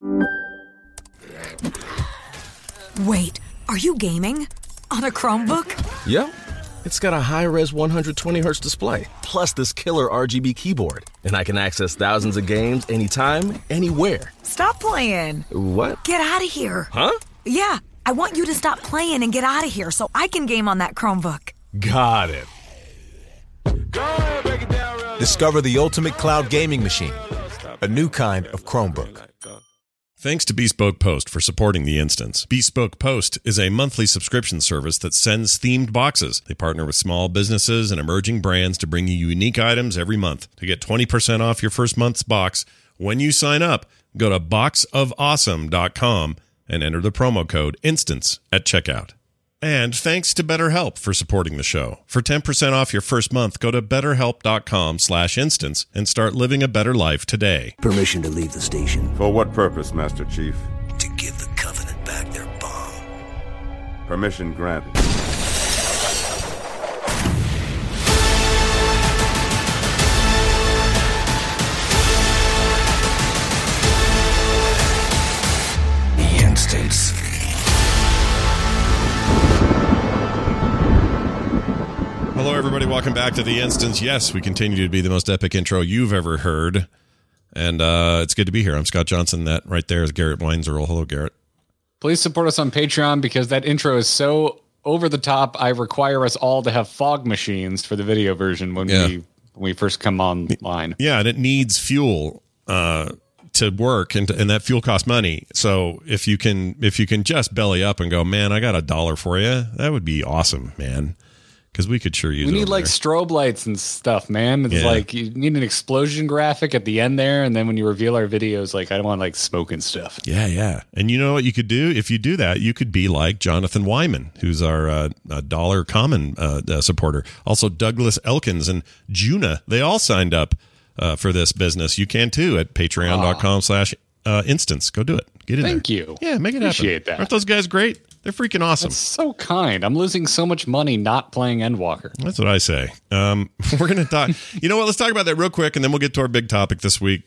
Wait, are you gaming? On a Chromebook? Yep. It's got a high-res 120Hz display, plus this killer RGB keyboard. And I can access thousands of games anytime, anywhere. Stop playing. What? Get out of here. Huh? Yeah, I want you to stop playing and get out of here so I can game on that Chromebook. Got it. Discover the ultimate cloud gaming machine, a new kind of Chromebook. Thanks to Bespoke Post for supporting The Instance. Bespoke Post is a monthly subscription service that sends themed boxes. They partner with small businesses and emerging brands to bring you unique items every month. To get 20% off your first month's box, when you sign up, go to boxofawesome.com and enter the promo code INSTANCE at checkout. And thanks to BetterHelp for supporting the show. For 10% off your first month, go to betterhelp.com/instance and start living a better life today. Permission to leave the station. For what purpose, Master Chief? To give the Covenant back their bomb. Permission granted. The Instance. Hello, everybody. Welcome back to The Instance. Yes, we continue to be the most epic intro you've ever heard. And it's good to be here. I'm Scott Johnson. That right there is Garrett Weinzierl. Hello, Garrett. Please support us on Patreon because that intro is so over the top. I require us all to have fog machines for the video version when we first come online. Yeah, and it needs fuel to work, and that fuel costs money. So if you can just belly up and go, man, I got $1 for you, that would be awesome, man. Because we could sure use it. We need like strobe lights and stuff, man. It's like you need an explosion graphic at the end there, and then when you reveal our videos, like I don't want like smoke and stuff. Yeah. And you know what you could do? If you do that, you could be like Jonathan Wyman, who's our Dollar Common supporter. Also Douglas Elkins and Juna. They all signed up for this business. You can too at patreon.com/instance. Go do it. Get in there. Thank you. Yeah, make it happen. Appreciate that. Aren't those guys great? They're freaking awesome. That's so kind. I'm losing so much money not playing Endwalker. That's what I say. We're going to talk. You know what? Let's talk about that real quick, and then we'll get to our big topic this week.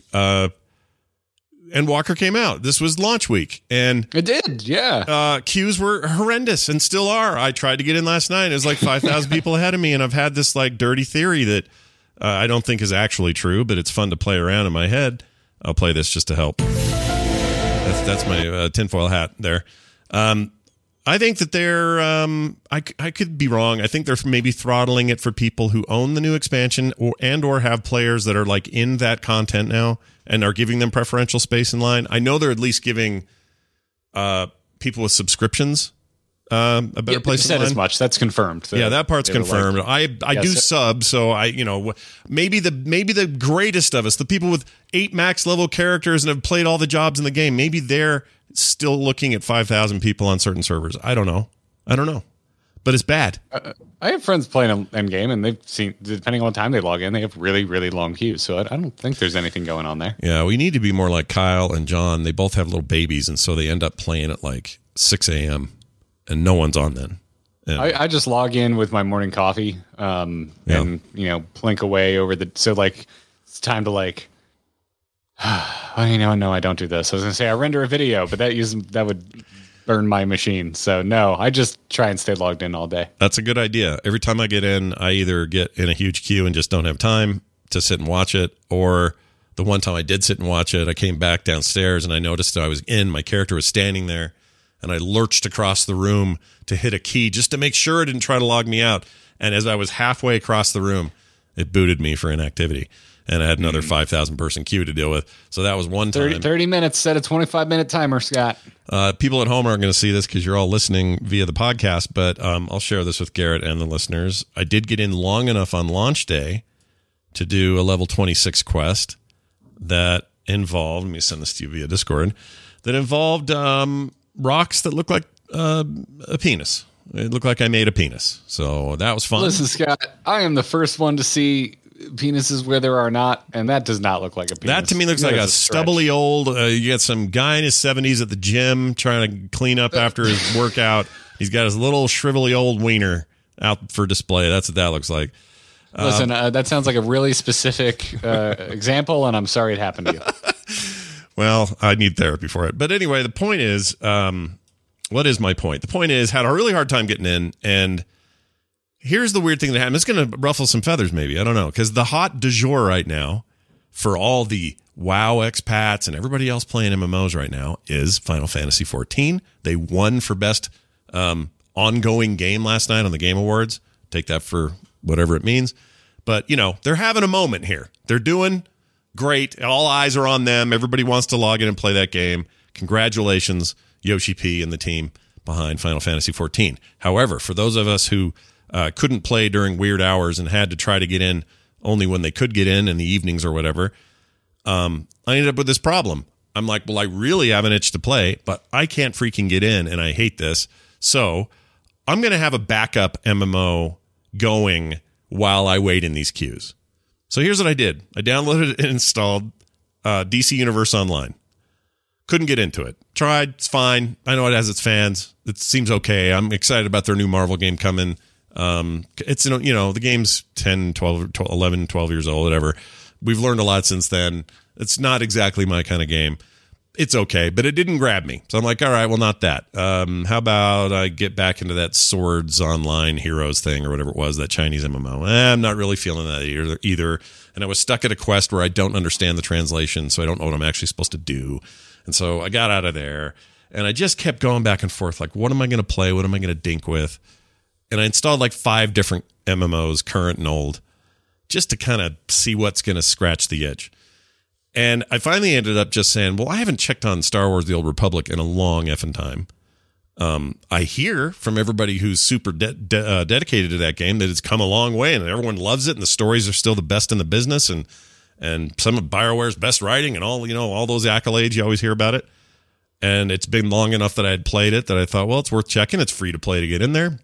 Endwalker came out. This was launch week, and it did. Yeah. Queues were horrendous and still are. I tried to get in last night. It was like 5,000 people ahead of me, and I've had this like dirty theory that I don't think is actually true, but it's fun to play around in my head. I'll play this just to help. That's my tinfoil hat there. I think that they're, I could be wrong. I think they're maybe throttling it for people who own the new expansion or have players that are like in that content now and are giving them preferential space in line. I know they're at least giving people with subscriptions a better place in line. Said as much. That's confirmed. Yeah, that part's confirmed. Like, I do sub, so maybe the greatest of us, the people with 8 max level characters and have played all the jobs in the game, maybe they're still looking at 5,000 people on certain servers. I don't know, but it's bad. I have friends playing Endgame, and they've seen, depending on what time they log in, they have really, really long queues. So I don't think there's anything going on there. Yeah, we need to be more like Kyle and John. They both have little babies, and so they end up playing at like 6 a.m. and no one's on then. I just log in with my morning coffee, and plink away over so like it's time to like. No, I don't do this. I was gonna say I render a video, but that would burn my machine. So no, I just try and stay logged in all day. That's a good idea. Every time I get in, I either get in a huge queue and just don't have time to sit and watch it, or the one time I did sit and watch it, I came back downstairs and I noticed that I was in. My character was standing there, and I lurched across the room to hit a key just to make sure it didn't try to log me out. And as I was halfway across the room, it booted me for inactivity. And I had another 5,000 person queue to deal with. So that was one time. 30 minutes, set a 25-minute timer, Scott. People at home aren't going to see this because you're all listening via the podcast, but I'll share this with Garrett and the listeners. I did get in long enough on launch day to do a level 26 quest that involved, let me send this to you via Discord, that involved rocks that look like a penis. It looked like I made a penis. So that was fun. Listen, Scott, I am the first one to see penises where there are not, and that does not look like a penis. That to me looks like a stubbly old, you got some guy in his 70s at the gym trying to clean up after his workout. He's got his little shrivelly old wiener out for display. That's what that looks like. Listen, that sounds like a really specific example, and I'm sorry it happened to you. Well, I need therapy for it. But anyway, the point is, what is my point? The point is, had a really hard time getting in, and here's the weird thing that happened. It's going to ruffle some feathers, maybe. I don't know, because the hot du jour right now for all the WoW expats and everybody else playing MMOs right now is Final Fantasy XIV. They won for best ongoing game last night on the Game Awards. Take that for whatever it means. But, you know, they're having a moment here. They're doing great. All eyes are on them. Everybody wants to log in and play that game. Congratulations, Yoshi P and the team behind Final Fantasy XIV. However, for those of us who couldn't play during weird hours and had to try to get in only when they could get in the evenings or whatever, I ended up with this problem. I'm like, well, I really have an itch to play, but I can't freaking get in, and I hate this. So I'm going to have a backup MMO going while I wait in these queues. So here's what I did. I downloaded and installed DC Universe Online. Couldn't get into it. Tried. It's fine. I know it has its fans. It seems okay. I'm excited about their new Marvel game coming. It's, you know, the game's 10, 12, 11, 12 years old, whatever. We've learned a lot since then. It's not exactly my kind of game. It's okay, but it didn't grab me. So I'm like, all right, well, not that. How about I get back into that Swords Online Heroes thing or whatever it was, that Chinese MMO. I'm not really feeling that either. And I was stuck at a quest where I don't understand the translation, so I don't know what I'm actually supposed to do. And so I got out of there, and I just kept going back and forth, like, what am I going to play? What am I going to dink with? And I installed like 5 different MMOs, current and old, just to kind of see what's going to scratch the itch. And I finally ended up just saying, well, I haven't checked on Star Wars The Old Republic in a long effing time. I hear from everybody who's super dedicated to that game that it's come a long way and everyone loves it and the stories are still the best in the business and some of BioWare's best writing and all, you know, all those accolades, you always hear about it. And it's been long enough that I had played it that I thought, well, it's worth checking. It's free to play to get in there.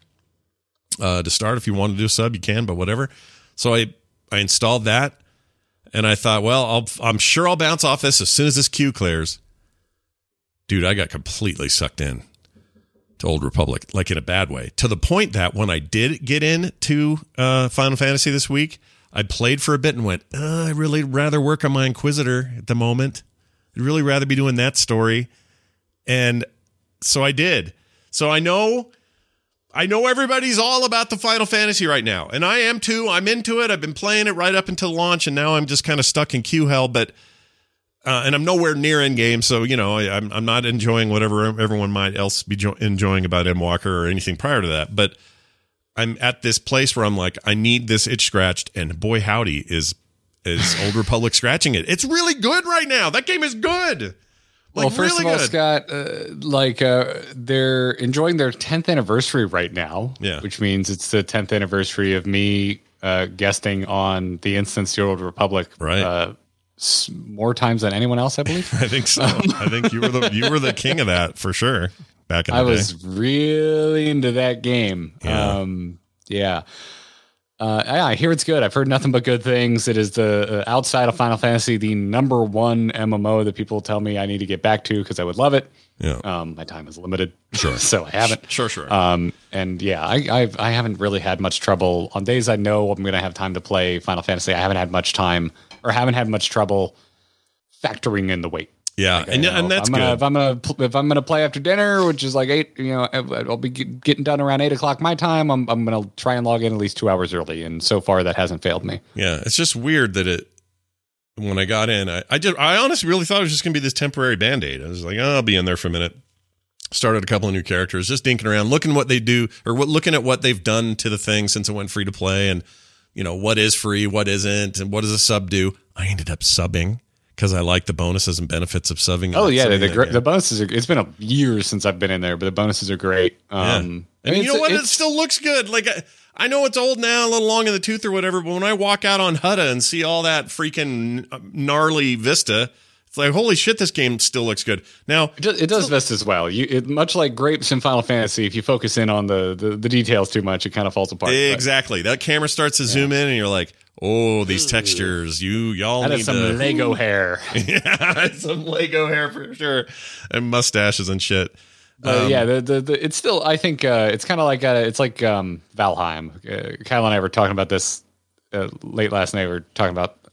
To start, if you want to do a sub, you can, but whatever. So I installed that. And I thought, well, I'm sure I'll bounce off this as soon as this queue clears. Dude, I got completely sucked in to Old Republic, like in a bad way. To the point that when I did get into Final Fantasy this week, I played for a bit and went, I'd really rather work on my Inquisitor at the moment. I'd really rather be doing that story. And so I did. So I know everybody's all about the Final Fantasy right now, and I am too. I'm into it. I've been playing it right up until launch, and now I'm just kind of stuck in queue hell. But and I'm nowhere near end game, so you know I'm not enjoying whatever everyone might else be enjoying about Endwalker or anything prior to that. But I'm at this place where I'm like, I need this itch scratched, and boy howdy, is Old Republic scratching it. It's really good right now. That game is good. Like, well, first really of all, good. Scott, they're enjoying their 10th anniversary right now, which means it's the 10th anniversary of me guesting on the Instance The Old Republic, right? More times than anyone else, I believe. I think so. I think you were the king of that for sure. Back in the day, I was really into that game. Yeah. I hear it's good. I've heard nothing but good things. It is the outside of Final Fantasy, the number one MMO that people tell me I need to get back to because I would love it. Yeah. My time is limited, sure, so I haven't. Sure. And yeah, I haven't really had much trouble on days I know I'm going to have time to play Final Fantasy. I haven't had much time or haven't had much trouble factoring in the wait. Yeah, like, and that's good. If I'm gonna play after dinner, which is like 8, you know, I'll be getting done around 8:00 my time. I'm gonna try and log in at least 2 hours early, and so far that hasn't failed me. Yeah, it's just weird that when I got in, I honestly really thought it was just gonna be this temporary Band-Aid. I was like, oh, I'll be in there for a minute. Started a couple of new characters, just dinking around, looking what they do or looking at what they've done to the thing since it went free to play, and you know what is free, what isn't, and what does a sub do. I ended up subbing. Because I like the bonuses and benefits of subbing. Oh yeah, the bonuses are. It's been a year since I've been in there, but the bonuses are great. And you know what? It still looks good. Like I know it's old now, a little long in the tooth or whatever. But when I walk out on Hutta and see all that freaking gnarly vista, it's like holy shit, this game still looks good. Now it does vista as well. Much like grapes in Final Fantasy, if you focus in on the details too much, it kind of falls apart. Exactly. That camera starts to zoom in, and you're like, oh, these textures, y'all need some Lego hair. Yeah, some Lego hair for sure, and mustaches and shit. Yeah, it's still. I think it's kind of like it's like Valheim. Kyle and I were talking about this late last night. We were talking about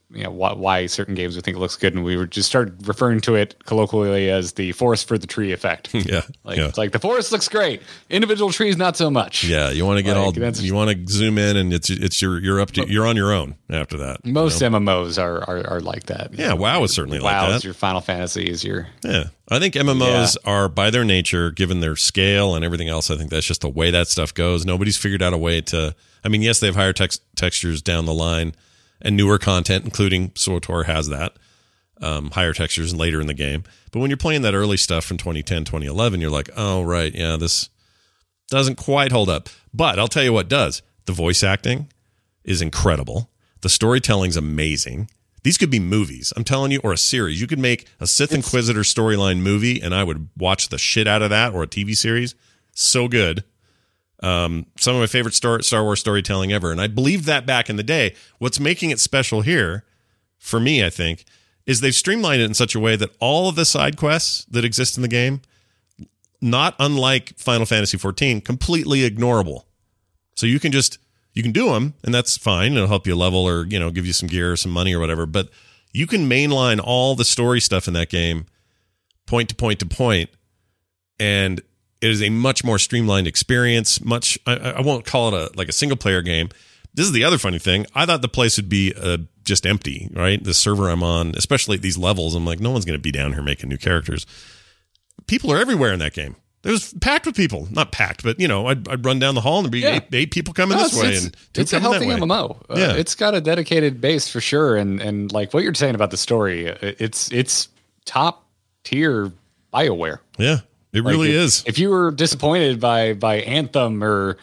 why certain games we think it looks good, and we were just started referring to it colloquially as the forest for the tree effect. It's like the forest looks great, individual trees not so much. Yeah, you want to get you want to zoom in, and you're on your own after that. Most MMOs are like that. Yeah, WoW is certainly like that. WoW is your Final Fantasy is your. Yeah, I think MMOs are, by their nature, given their scale and everything else, I think that's just the way that stuff goes. Nobody's figured out a way to. I mean, yes, they have higher textures down the line. And newer content, including SWTOR has that, higher textures later in the game. But when you're playing that early stuff from 2010, 2011, you're like, oh, right, yeah, this doesn't quite hold up. But I'll tell you what does. The voice acting is incredible. The storytelling's amazing. These could be movies, I'm telling you, or a series. You could make a Sith Inquisitor storyline movie, and I would watch the shit out of that, or a TV series. So good. Some of my favorite Star Wars storytelling ever, and I believed that back in the day. What's making it special here, for me, I think, is they've streamlined it in such a way that all of the side quests that exist in the game, not unlike Final Fantasy XIV, completely ignorable. So you can do them, and that's fine. It'll help you level or give you some gear or some money or whatever. But you can mainline all the story stuff in that game, point to point to point, and it is a much more streamlined experience. I won't call it a single player game. This is the other funny thing. I thought the place would be just empty, right? The server I'm on, especially at these levels, I'm like, no one's going to be down here making new characters. People are everywhere in that game. It was packed with people. Not packed, but I'd run down the hall and there'd be eight people coming this way, and it's a healthy MMO. It's got a dedicated base for sure, and like what you're saying about the story, it's top tier BioWare. Yeah. It really is. If you were disappointed by Anthem or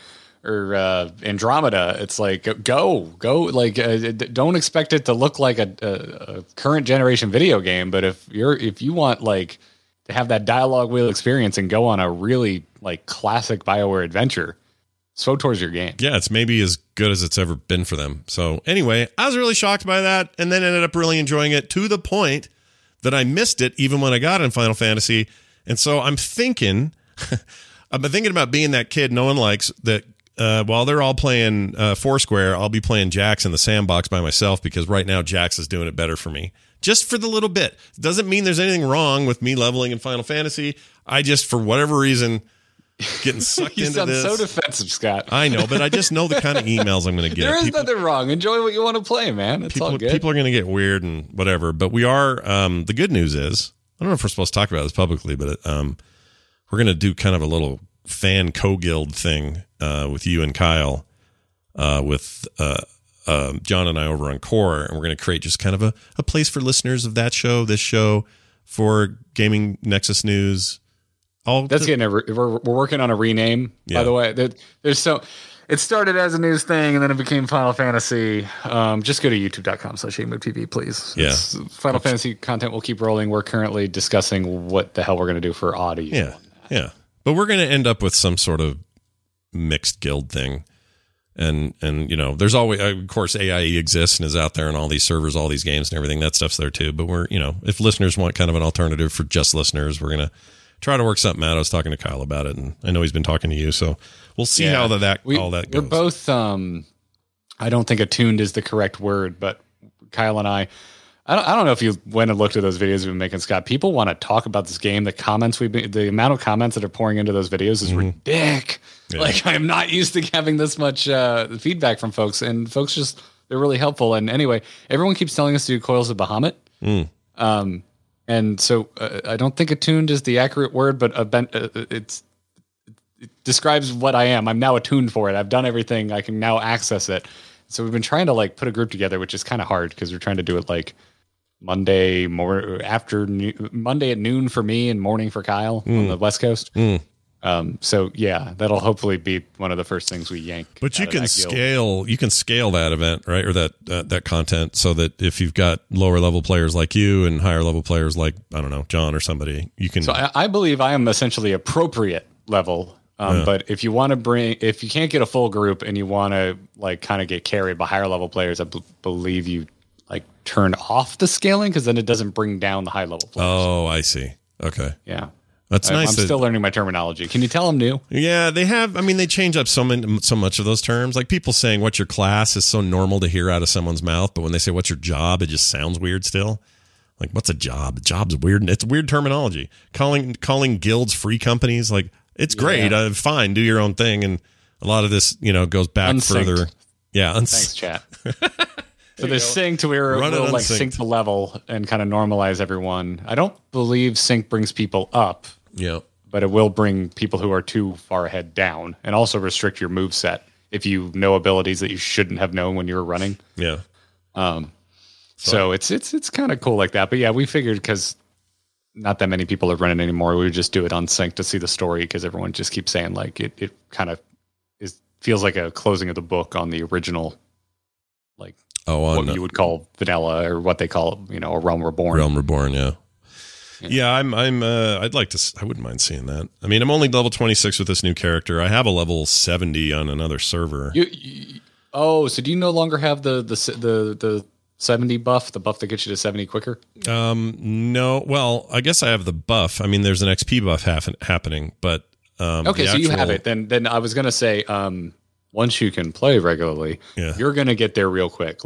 Andromeda, it's like go. Like don't expect it to look like a current generation video game. But if you want like to have that dialogue wheel experience and go on a really like classic BioWare adventure, SWTOR's your game. Yeah, it's maybe as good as it's ever been for them. So anyway, I was really shocked by that, and then ended up really enjoying it to the point that I missed it even when I got in Final Fantasy. And so I've been thinking about being that kid no one likes, that while they're all playing Foursquare, I'll be playing Jax in the sandbox by myself, because right now Jax is doing it better for me. Just for the little bit. Doesn't mean there's anything wrong with me leveling in Final Fantasy. I just, for whatever reason, getting sucked into this. You sound so defensive, Scott. I know, but I just know the kind of emails I'm going to get. There is nothing wrong. Enjoy what you want to play, man. It's all good. People are going to get weird and whatever, but we are, the good news is, I don't know if we're supposed to talk about this publicly, but we're going to do kind of a little fan co-guild thing with you and Kyle, with John and I over on Core, and we're going to create just kind of a place for listeners of that show, this show, for Gaming Nexus News. We're working on a rename, by the way. It started as a news thing, and then it became Final Fantasy. Just go to youtube.com/AmoTV, please. Yeah. Final Fantasy content will keep rolling. We're currently discussing what the hell we're going to do for audio. Yeah. But we're going to end up with some sort of mixed guild thing. And there's always, of course, AIE exists and is out there on all these servers, all these games and everything. That stuff's there too. But we're, if listeners want kind of an alternative for just listeners, we're going to try to work something out. I was talking to Kyle about it, and I know he's been talking to you, so we'll see how all that goes. We're both, I don't think attuned is the correct word, but Kyle and I don't know if you went and looked at those videos we've been making, Scott. People want to talk about this game. The amount of comments that are pouring into those videos is ridiculous. Yeah. Like, I'm not used to having this much feedback from folks, and folks they're really helpful. And anyway, everyone keeps telling us to do Coils of Bahamut. And so I don't think attuned is the accurate word, but it describes what I am. I'm now attuned for it. I've done everything. I can now access it. So we've been trying to like put a group together, which is kind of hard because we're trying to do it like Monday at noon for me and morning for Kyle on the West Coast. So yeah, that'll hopefully be one of the first things we yank. But you can scale that event, right? Or that content, so that if you've got lower level players like you and higher level players like, I don't know, John or somebody, you can. So I believe I am essentially appropriate level. But if you can't get a full group and you want to like kind of get carried by higher level players, I believe you like turn off the scaling, because then it doesn't bring down the high level players. Oh, I see. Okay. Yeah. That's nice. I'm still learning my terminology. Can you tell I'm new? Yeah, they have. I mean, they change up so much of those terms. Like people saying "what's your class" is so normal to hear out of someone's mouth, but when they say "what's your job," it just sounds weird still. Like, what's a job? A job's weird. It's weird terminology. Calling guilds free companies, like, it's great. Fine, do your own thing. And a lot of this, goes back further. Yeah, thanks, chat. So there's synced. We'll like sync the level and kind of normalize everyone. I don't believe sync brings people up. Yeah. But it will bring people who are too far ahead down, and also restrict your move set if you know abilities that you shouldn't have known when you were running. Yeah. So it's kind of cool like that. But yeah, we figured because not that many people are running anymore, we would just do it on sync to see the story, because everyone just keeps saying like it kind of feels like a closing of the book on the original, like what you would call vanilla, or what they call a Realm Reborn. Realm Reborn, yeah. Yeah, I'd like to. I wouldn't mind seeing that. I mean, I'm only level 26 with this new character. I have a level 70 on another server. So do you no longer have the 70 buff, the buff that gets you to 70 quicker? No. Well, I guess I have the buff. I mean, there's an XP buff happening, but okay, so you have it. Then I was gonna say, once you can play regularly, you're gonna get there real quick.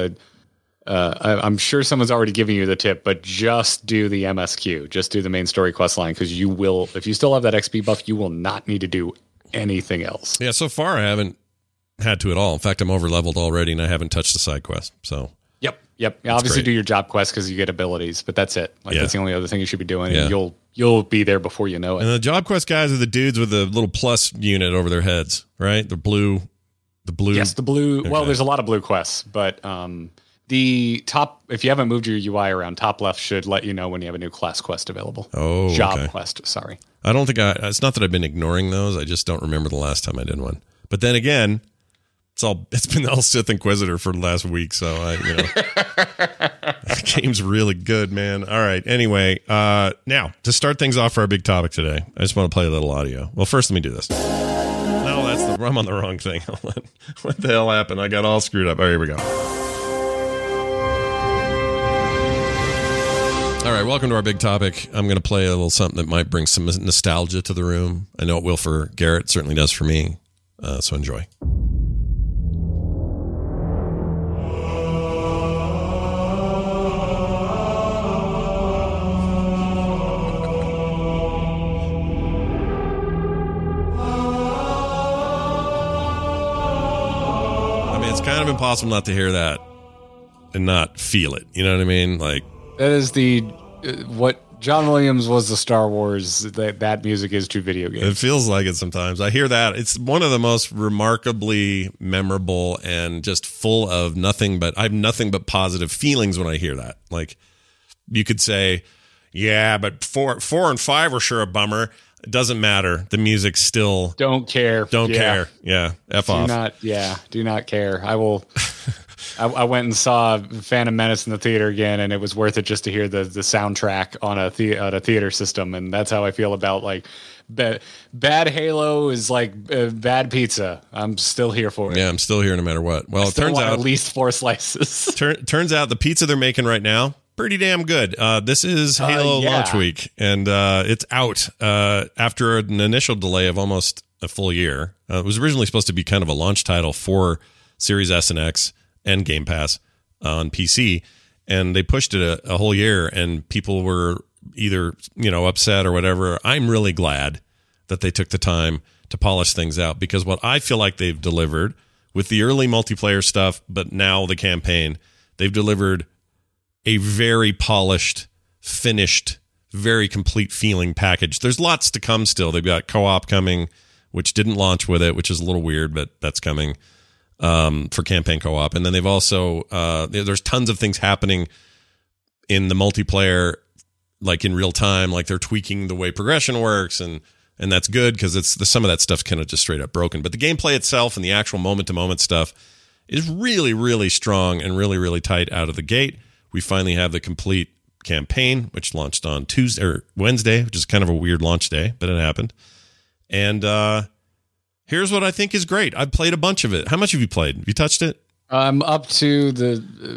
I'm sure someone's already giving you the tip, but just do the MSQ, just do the main story quest line, because you will, if you still have that XP buff, you will not need to do anything else. Yeah, so far I haven't had to at all. In fact, I'm over leveled already, and I haven't touched the side quest. So yep. Obviously, do your job quest because you get abilities, but that's it. That's the only other thing you should be doing, and you'll be there before you know it. And the job quest guys are the dudes with the little plus unit over their heads, right? The blue. Yes, the blue. Okay. Well, there's a lot of blue quests, but the top, if you haven't moved your UI around, top left should let you know when you have a new class quest available. Oh, job quest. Sorry. I don't think it's not that I've been ignoring those. I just don't remember the last time I did one. But then again, it's been the Sith Inquisitor for the last week, so the game's really good, man. All right. Anyway, now to start things off for our big topic today, I just want to play a little audio. Well, first let me do this. No, I'm on the wrong thing. What the hell happened? I got all screwed up. Oh, here we go. All right, welcome to our big topic. I'm going to play a little something that might bring some nostalgia to the room. I know it will for Garrett. It certainly does for me. So enjoy. It's kind of impossible not to hear that and not feel it. You know what I mean? Like, that is what John Williams was the Star Wars. That music is to video games. It feels like it sometimes. I hear that. It's one of the most remarkably memorable and just full of I have nothing but positive feelings when I hear that. Like, you could say, yeah, but 4 and 5 were sure a bummer. It doesn't matter. The music still don't care. Care. Yeah. Do not care. I will. I went and saw Phantom Menace in the theater again, and it was worth it just to hear the soundtrack on a theater system. And that's how I feel about like bad Halo is like bad pizza. I'm still here for it. Yeah, I'm still here no matter what. Well, it turns out at least 4 slices. Turns out the pizza they're making right now, pretty damn good. This is Halo launch week, and it's out after an initial delay of almost a full year. It was originally supposed to be kind of a launch title for Series S and X and Game Pass on PC, and they pushed it a whole year, and people were either upset or whatever. I'm really glad that they took the time to polish things out, because what I feel like they've delivered with the early multiplayer stuff, but now the campaign, they've delivered a very polished, finished, very complete feeling package. There's lots to come still. They've got co-op coming, which didn't launch with it, which is a little weird, but that's coming for campaign co-op. And then they've also, there's tons of things happening in the multiplayer, like in real time, like they're tweaking the way progression works, and that's good, because some of that stuff's kind of just straight up broken. But the gameplay itself and the actual moment-to-moment stuff is really, really strong and really, really tight out of the gate. We finally have the complete campaign, which launched on Tuesday or Wednesday, which is kind of a weird launch day, but it happened. And here's what I think is great. I've played a bunch of it. How much have you played? Have you touched it? I'm up to the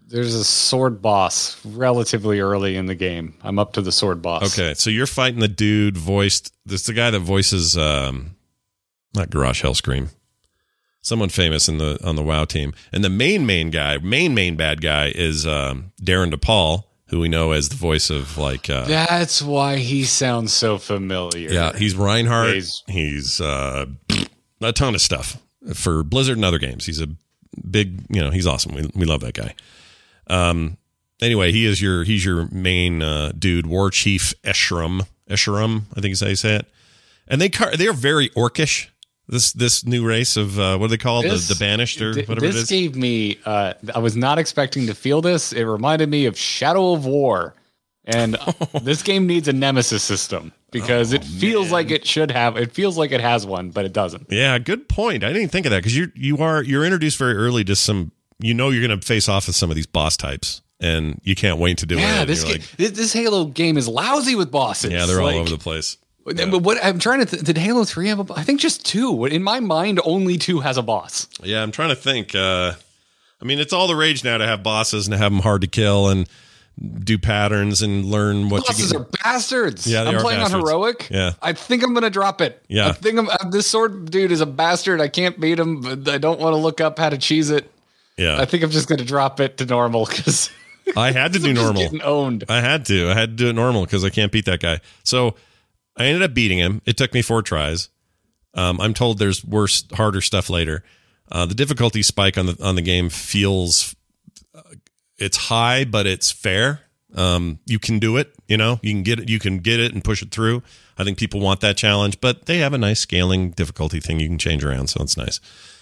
There's a sword boss relatively early in the game. I'm up to the sword boss. Okay, so you're fighting the dude voiced. This is the guy that voices not Garage Hellscream, someone famous on the WoW team, and the main bad guy is Darren DePaul, who we know as the voice of like. That's why he sounds so familiar. Yeah, he's Reinhardt. He's a ton of stuff for Blizzard and other games. He's a big, he's awesome. We love that guy. Anyway, he's your main dude, War Chief Escharum, I think is how you say it. And they're very orcish. This new race of what do they call it? The Banished or whatever it is. This gave me. I was not expecting to feel this. It reminded me of Shadow of War, and this game needs a nemesis system because it feels like it should have. It feels like it has one, but it doesn't. Yeah, good point. I didn't think of that because you're introduced very early to some. You're going to face off with some of these boss types, and you can't wait to do it. Yeah, this Halo game is lousy with bosses. Yeah, they're all over the place. Yeah. But what I'm trying to did Halo 3 have I think just 2. In my mind, only 2 has a boss. Yeah, I'm trying to think. It's all the rage now to have bosses and to have them hard to kill and do patterns and learn what bosses are bastards. Yeah, I'm playing bastards. on heroic. Yeah, I think I'm gonna drop it. Yeah, I think this sword dude is a bastard. I can't beat him, but I don't want to look up how to cheese it. Yeah, I think I'm just gonna drop it to normal because I had to do normal. Getting owned. I had to do it normal because I can't beat that guy. So I ended up beating him. It took me 4 tries. I'm told there's worse, harder stuff later. The difficulty spike on the game feels it's high, but it's fair. You can do it. You can get it. You can get it and push it through. I think people want that challenge, but they have a nice scaling difficulty thing you can change around, so it's nice.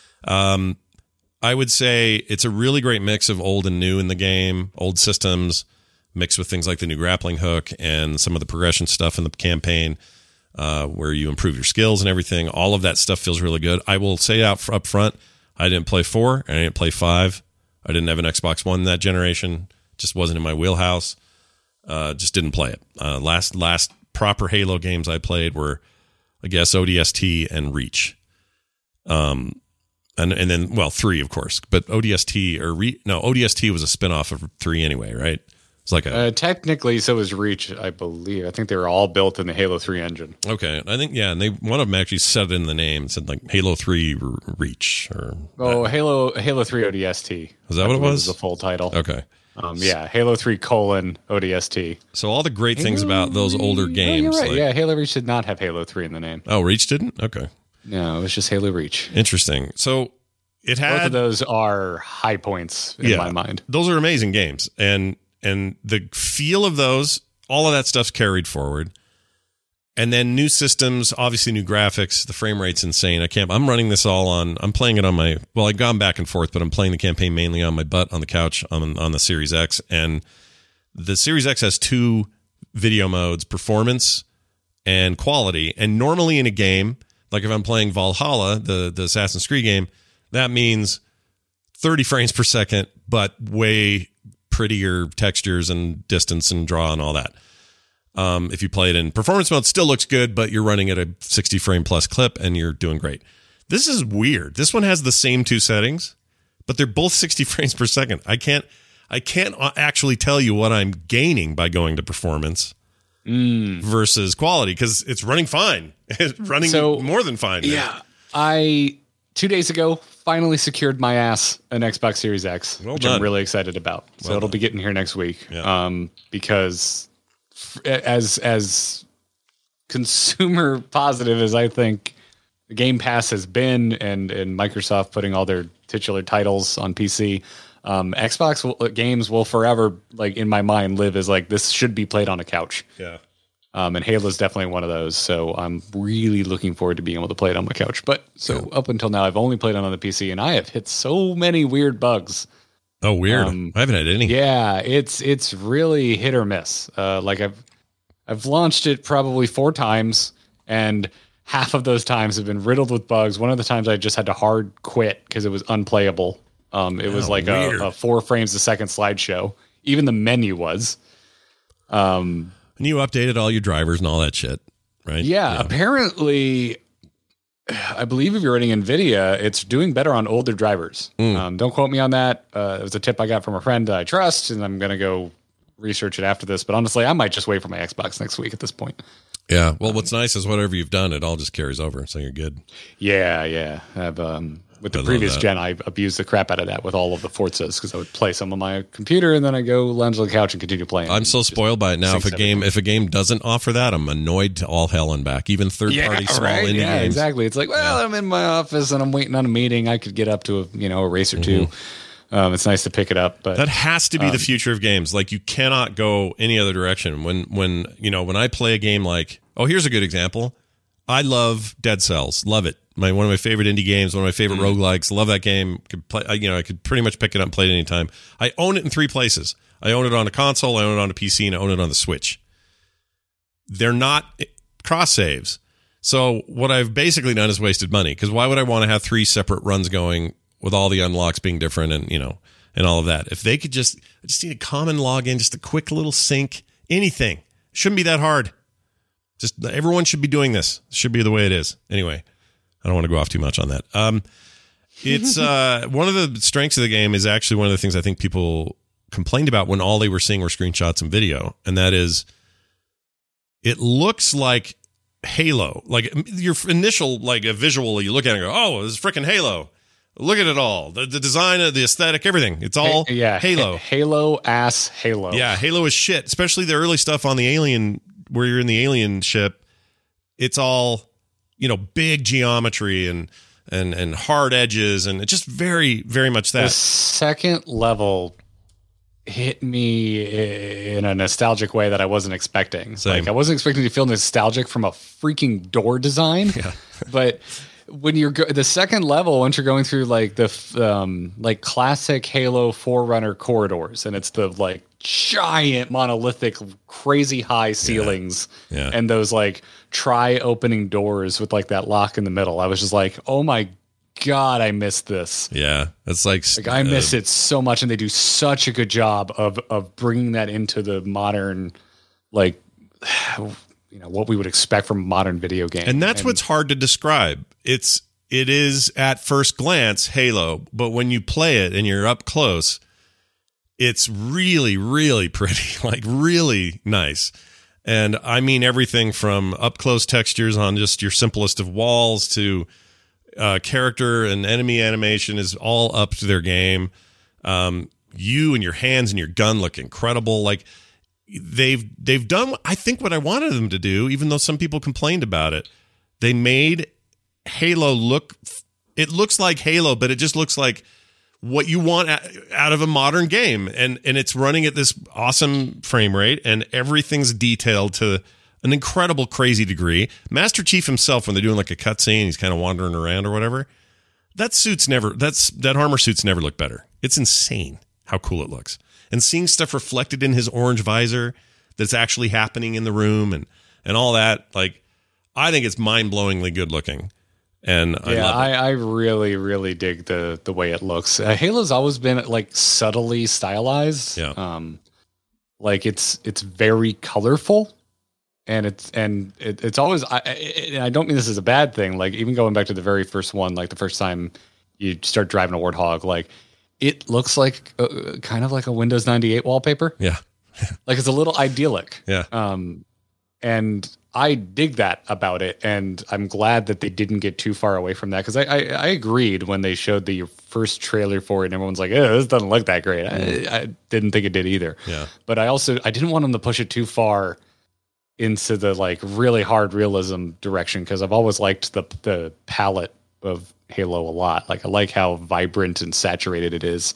I would say it's a really great mix of old and new in the game, old systems mixed with things like the new grappling hook and some of the progression stuff in the campaign, where you improve your skills and everything. All of that stuff feels really good. I will say up front, I didn't play 4 and I didn't play 5. I didn't have an Xbox One that generation. Just wasn't in my wheelhouse. Just didn't play it. Last proper Halo games I played were, I guess, ODST and Reach. And then 3, of course, but ODST was a spinoff of 3 anyway, right? It's like technically, so is Reach, I believe. I think they were all built in the Halo 3 engine. Okay, I think and one of them actually said it in the name. It said like Halo 3 Reach or Halo 3 ODST. Is that what it was? The full title. Okay. Halo 3 ODST. So all the great things about those older games. Oh, you're right. Halo Reach did not have Halo 3 in the name. Oh, Reach didn't? Okay. No, it was just Halo Reach. Interesting. So it had both of those are high points in my mind. Those are amazing games, and the feel of those, all of that stuff's carried forward. And then new systems, obviously new graphics. The frame rate's insane. I'm running this all on. I'm playing it on my. Well, I've gone back and forth, but I'm playing the campaign mainly on my butt on the couch on the Series X, and the Series X has 2 video modes: performance and quality. And normally in a game, like if I'm playing Valhalla, the Assassin's Creed game, that means 30 frames per second, but way prettier textures and distance and draw and all that. If you play it in performance mode, it still looks good, but you're running at a 60 frame plus clip and you're doing great. This is weird. This one has the same 2 settings, but they're both 60 frames per second. I can't actually tell you what I'm gaining by going to performance versus quality because it's running fine. It's running more than fine. Yeah. I 2 days ago finally secured my ass an Xbox Series X, which I'm really excited about. So it'll be getting here next week. Yeah. Because as consumer positive as I think Game Pass has been, and Microsoft putting all their titular titles on PC, Xbox games will forever, like in my mind, live as like this should be played on a couch. Yeah. And Halo's definitely one of those. So I'm really looking forward to being able to play it on my couch. But up until now, I've only played it on the PC, and I have hit so many weird bugs. Oh, weird! I haven't had any. Yeah, it's really hit or miss. Like I've launched it probably 4 times, and half of those times have been riddled with bugs. One of the times I just had to hard quit because it was unplayable. It was like a 4 frames a second slideshow. Even the menu was. And you updated all your drivers and all that shit, right? Yeah. Apparently, I believe if you're running NVIDIA, it's doing better on older drivers. Don't quote me on that. It was a tip I got from a friend that I trust, and I'm going to go research it after this. But honestly, I might just wait for my Xbox next week at this point. Yeah. Well, what's nice is whatever you've done, it all just carries over. So you're good. Yeah. I've, with the previous gen, I abused the crap out of that with all of the Forzas because I would play some on my computer and then I go lounge on the couch and continue playing. I'm so spoiled by it now. If a game doesn't offer that, I'm annoyed to all hell and back. Even third-party small indie games. Yeah, exactly. It's like, I'm in my office and I'm waiting on a meeting. I could get up to a race or two. It's nice to pick it up, but that has to be the future of games. Like, you cannot go any other direction. When I play a game like, here's a good example. I love Dead Cells. Love it. One of my favorite indie games, one of my favorite roguelikes. Love that game. Could play. I could pretty much pick it up and play it anytime. I own it in 3 places. I own it on a console, I own it on a PC, and I own it on the Switch. They're not cross saves. So what I've basically done is wasted money, because why would I want to have 3 separate runs going with all the unlocks being different and all of that? If they could I just need a common login, just a quick little sync, anything. Shouldn't be that hard. Just everyone should be doing this. It should be the way it is. Anyway, I don't want to go off too much on that. It's one of the strengths of the game is actually one of the things I think people complained about when all they were seeing were screenshots and video, and that is it looks like Halo. Like your initial a visual, you look at it and go, "Oh, this is freaking Halo." Look at it all. The design, the aesthetic, everything. It's all Halo. Halo. Yeah, Halo is shit, especially the early stuff on the Alien, where you're in the alien ship. It's all, big geometry and hard edges, and it's just very, very much that. The second level hit me in a nostalgic way that I wasn't expecting. Same. Like, I wasn't expecting to feel nostalgic from a freaking door design, but when you're the second level, once you're going through the classic Halo Forerunner corridors, and it's the giant monolithic, crazy high ceilings, and those try opening doors with that lock in the middle. I was just like, oh my God, I miss this. Yeah, it's I miss it so much, and they do such a good job of bringing that into the modern, what we would expect from a modern video game. And that's what's hard to describe. It is at first glance Halo, but when you play it and you're up close, it's really, really pretty, really nice. And I mean everything from up close textures on just your simplest of walls to character and enemy animation is all up to their game. You and your hands and your gun look incredible. They've done, I think, what I wanted them to do, even though some people complained about it. They made Halo it looks like Halo, but it just looks like what you want out of a modern game. And it's running at this awesome frame rate, and everything's detailed to an incredible, crazy degree. Master Chief himself, when they're doing a cutscene, he's kind of wandering around or whatever. That armor suit's never looked better. It's insane how cool it looks. And seeing stuff reflected in his orange visor that's actually happening in the room and all that, I think it's mind-blowingly good looking. And I love it. I really, really dig the way it looks. Halo's always been subtly stylized. Yeah. It's very colorful, and it's always. I don't mean this as a bad thing. Even going back to the very first one, the first time you start driving a Warthog, it looks kind of like a Windows 98 wallpaper. Yeah. It's a little idyllic. Yeah. And I dig that about it, and I'm glad that they didn't get too far away from that, because I agreed when they showed the first trailer for it, and everyone's like, this doesn't look that great. I didn't think it did either. Yeah. But I didn't want them to push it too far into the really hard realism direction, because I've always liked the palette of Halo a lot. I like how vibrant and saturated it is.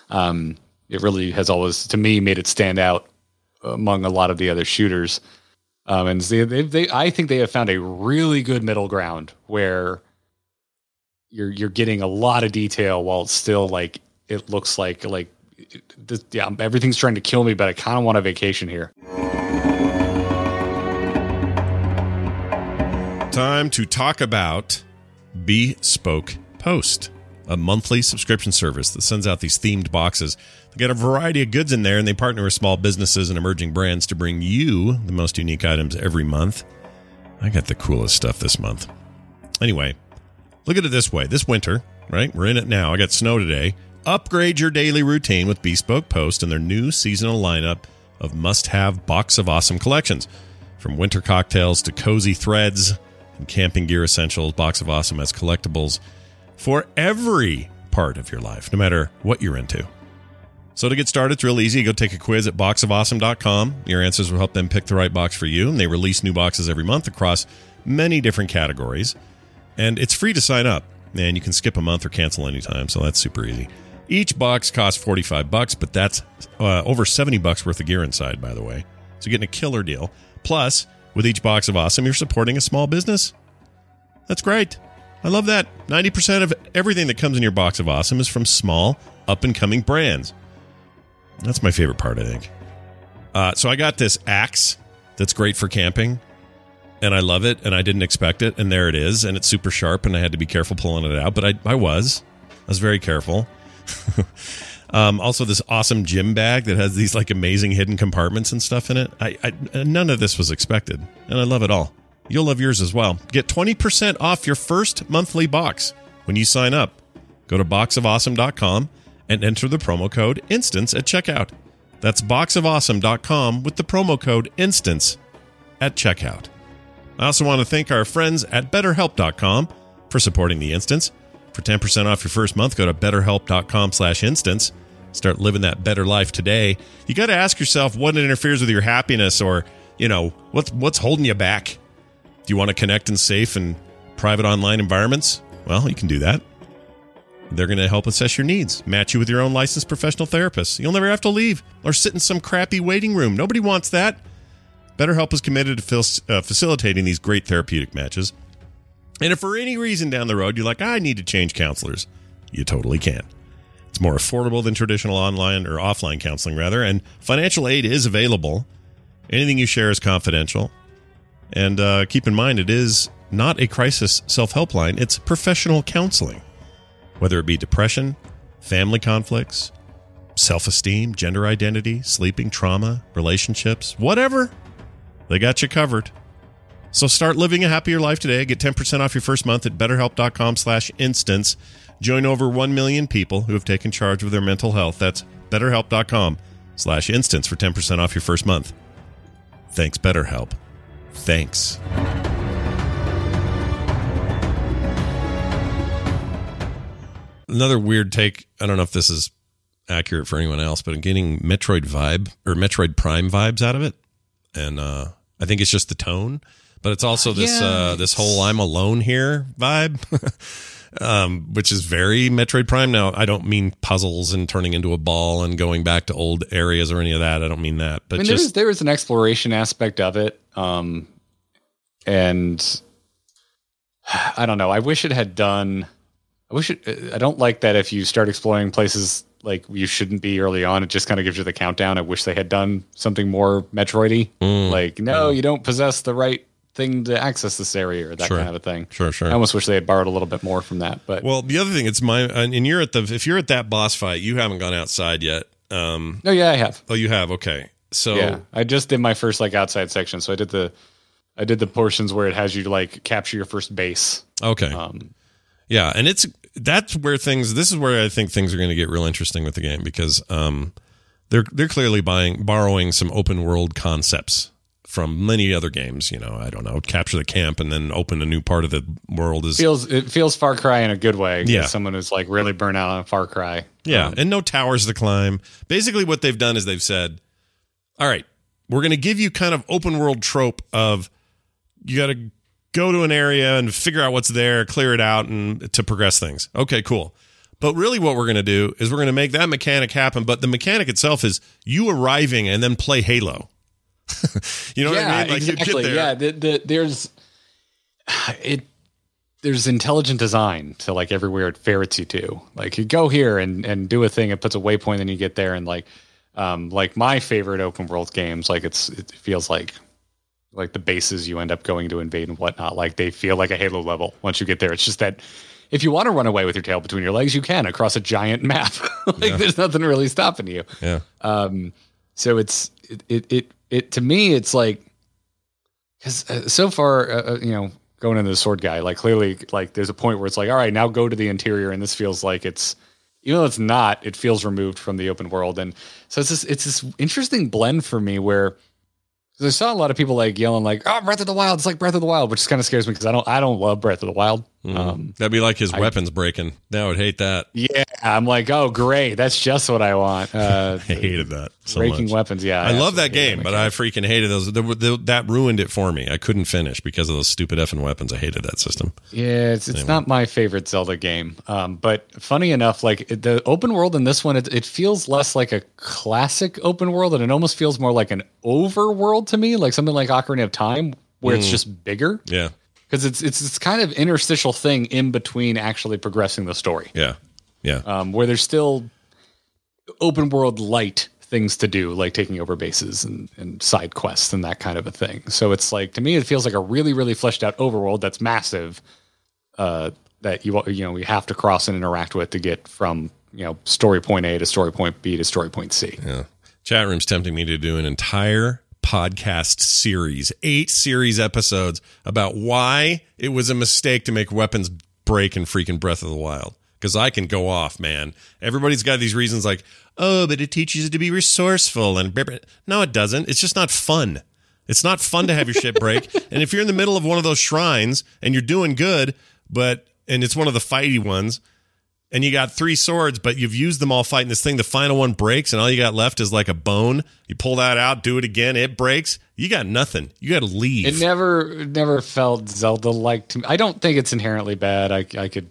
It really has always, to me, made it stand out among a lot of the other shooters. And I think they have found a really good middle ground where you're getting a lot of detail while it's still it looks everything's trying to kill me, but I kind of want a vacation here. Time to talk about Bespoke Post, a monthly subscription service that sends out these themed boxes. They got a variety of goods in there, and they partner with small businesses and emerging brands to bring you the most unique items every month. I got the coolest stuff this month. Anyway, Look at it this way. This winter, right? We're in it now. I got snow today. Upgrade your daily routine with Bespoke Post and their new seasonal lineup of must-have Box of Awesome collections. From winter cocktails to cozy threads and camping gear essentials, Box of Awesome has collectibles for every part of your life, no matter what you're into. So to get started, it's real easy. You go take a quiz at boxofawesome.com. Your answers will help them pick the right box for you, and they release new boxes every month across many different categories. And it's free to sign up, and you can skip a month or cancel anytime, so that's super easy. Each box costs $45, but that's over $70 worth of gear inside, by the way. So you're getting a killer deal. Plus, with each Box of Awesome, you're supporting a small business. That's great. I love that. 90% of everything that comes in your Box of Awesome is from small, up-and-coming brands. That's my favorite part, I think. So I got this axe that's great for camping, and I love it, and I didn't expect it, and there it is, and it's super sharp, and I had to be careful pulling it out, but I was very careful. Also, this awesome gym bag that has these like amazing hidden compartments and stuff in it. None of this was expected, and I love it all. You'll love yours as well. Get 20% off your first monthly box when you sign up. Go to boxofawesome.com and enter the promo code INSTANCE at checkout. That's boxofawesome.com with the promo code INSTANCE at checkout. I also want to thank our friends at BetterHelp.com for supporting the Instance. For 10% off your first month, go to BetterHelp.com/instance. Start living that better life today. You got to ask yourself what interferes with your happiness, or, what's holding you back? Do you want to connect in safe and private online environments? Well, you can do that. They're going to help assess your needs, match you with your own licensed professional therapist. You'll never have to leave or sit in some crappy waiting room. Nobody wants that. BetterHelp is committed to facilitating these great therapeutic matches. And if for any reason down the road you're like, I need to change counselors, you totally can. It's more affordable than traditional online or offline counseling, rather, and financial aid is available. Anything you share is confidential. And keep in mind, it is not a crisis self-help line. It's professional counseling. Whether it be depression, family conflicts, self-esteem, gender identity, sleeping, trauma, relationships, whatever, they got you covered. So start living a happier life today. Get 10% off your first month at BetterHelp.com/instance. Join over 1 million people who have taken charge of their mental health. That's BetterHelp.com/instance for 10% off your first month. Thanks, BetterHelp. Thanks. Another weird take. I don't know if this is accurate for anyone else, but I'm getting Metroid Prime vibes out of it. And I think it's just the tone, but it's also this whole I'm alone here vibe, which is very Metroid Prime. Now, I don't mean puzzles and turning into a ball and going back to old areas or any of that. I don't mean that. But there was an exploration aspect of it. And I don't know. I wish it had done... I don't like that if you start exploring places like you shouldn't be early on, it just kind of gives you the countdown. I wish they had done something more Metroid-y. Like, no, you don't possess the right thing to access this area, or that kind of a thing. Sure. I almost wish they had borrowed a little bit more from that. But well, the other thing, if you're at that boss fight, you haven't gone outside yet. Oh yeah, I have. Oh, you have. Okay. So yeah, I just did my first outside section. So I did the portions where it has you capture your first base. Okay. Yeah, and this is where I think things are going to get real interesting with the game, because they're clearly borrowing some open world concepts from many other games. I don't know, capture the camp and then open a new part of the world. It feels Far Cry in a good way. Yeah, someone who's really burnt out on Far Cry. Yeah, and no towers to climb. Basically, what they've done is they've said, "All right, we're going to give you kind of open world trope of you got to go to an area and figure out what's there, clear it out, and to progress things." Okay, cool. But really what we're going to do is we're going to make that mechanic happen, but the mechanic itself is you arriving and then play Halo. You know what I mean? Exactly. You get there. There's intelligent design to everywhere it ferrets you to. You go here and do a thing, it puts a waypoint, and you get there, and my favorite open world games, it feels like the bases you end up going to invade and whatnot, they feel like a Halo level once you get there. It's just that if you want to run away with your tail between your legs, you can across a giant map. There's nothing really stopping you. Yeah. So it to me, it's because so far, going into the sword guy. Like clearly, like there's a point where it's like, all right, now go to the interior, and this feels like it's, even though it's not, it feels removed from the open world. And so it's this interesting blend for me where, because I saw a lot of people like yelling like, "Oh, Breath of the Wild! It's like Breath of the Wild," which kind of scares me because I don't love Breath of the Wild. That'd be like his weapons breaking. I would hate that. Yeah, I'm like, oh, great, that's just what I want. I hated that. So breaking much. weapons. Yeah, I love that game, but I freaking hated those. That ruined it for me. I couldn't finish because of those stupid effing weapons. I hated that system. Yeah, it's not my favorite Zelda game. But funny enough, like the open world in this one, it feels less like a classic open world, and it almost feels more like an overworld to me, like something like Ocarina of Time, where it's just bigger. Yeah. Because it's this kind of interstitial thing in between actually progressing the story. Yeah. Yeah. Where there's still open world light things to do, like taking over bases and side quests and that kind of a thing. So it's like, to me, it feels like a really, really fleshed out overworld that's massive, that we have to cross and interact with to get from, story point A to story point B to story point C. Yeah. Chat room's tempting me to do an entire podcast series, 8 series episodes about why it was a mistake to make weapons break in freaking Breath of the Wild. Because I can go off, man. Everybody's got these reasons like, oh, but it teaches you to be resourceful. And no, it doesn't. It's just not fun. It's not fun to have your shit break. And if you're in the middle of one of those shrines and you're doing good, and it's one of the fighty ones, and you got 3 swords, but you've used them all fighting this thing, the final one breaks, and all you got left is like a bone. You pull that out, do it again, it breaks. You got nothing. You got to leave. It never felt Zelda-like to me. I don't think it's inherently bad. I think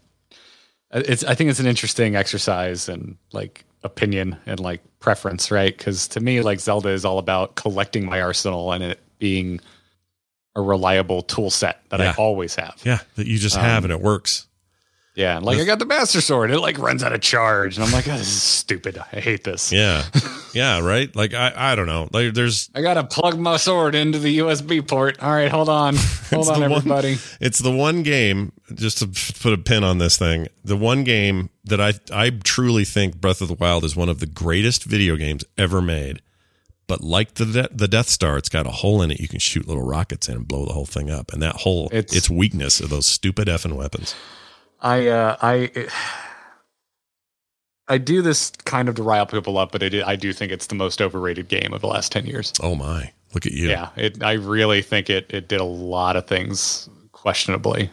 it's an interesting exercise and like opinion and like preference, right? Because to me, like Zelda is all about collecting my arsenal and it being a reliable tool set that I always have. Yeah, that you just have and it works. Yeah, like I got the Master Sword. It like runs out of charge, and I'm like, oh, this is stupid. I hate this. Yeah, yeah, right. Like I don't know. Like I gotta plug my sword into the USB port. All right, hold on, everybody. It's the one game. Just to put a pin on this thing, the one game that I truly think Breath of the Wild is one of the greatest video games ever made. But like the Death Star, it's got a hole in it you can shoot little rockets in and blow the whole thing up. And that hole, its weakness are those stupid effing weapons. I do this kind of to rile people up, but I do think it's the most overrated game of the last 10 years. Oh my, look at you. Yeah. I really think it did a lot of things questionably.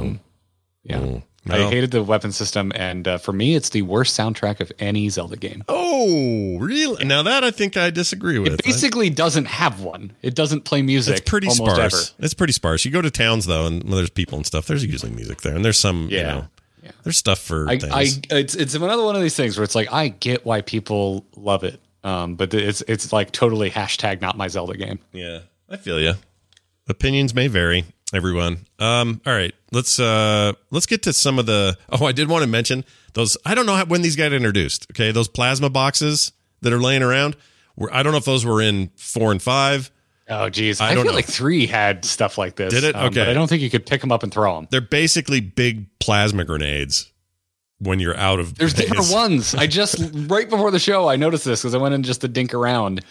I hated the weapon system, and for me, it's the worst soundtrack of any Zelda game. Oh, really? Now that I think I disagree with. It basically doesn't have one. It doesn't play music. It's pretty sparse. Ever. It's pretty sparse. You go to towns though, and when there's people and stuff, there's usually music there, and there's some, there's stuff for things. It's another one of these things where it's like I get why people love it, but it's like totally # not my Zelda game. Yeah, I feel you. Opinions may vary. Everyone. All right, let's get to some of the. Oh, I did want to mention those. I don't know when these got introduced. Okay, those plasma boxes that are laying around. I don't know if those were in 4 and 5. Oh, geez, I feel like 3 had stuff like this. Did it? Okay, but I don't think you could pick them up and throw them. They're basically big plasma grenades. When you're out of, there's different ones. I just right before the show I noticed this because I went in just to dink around.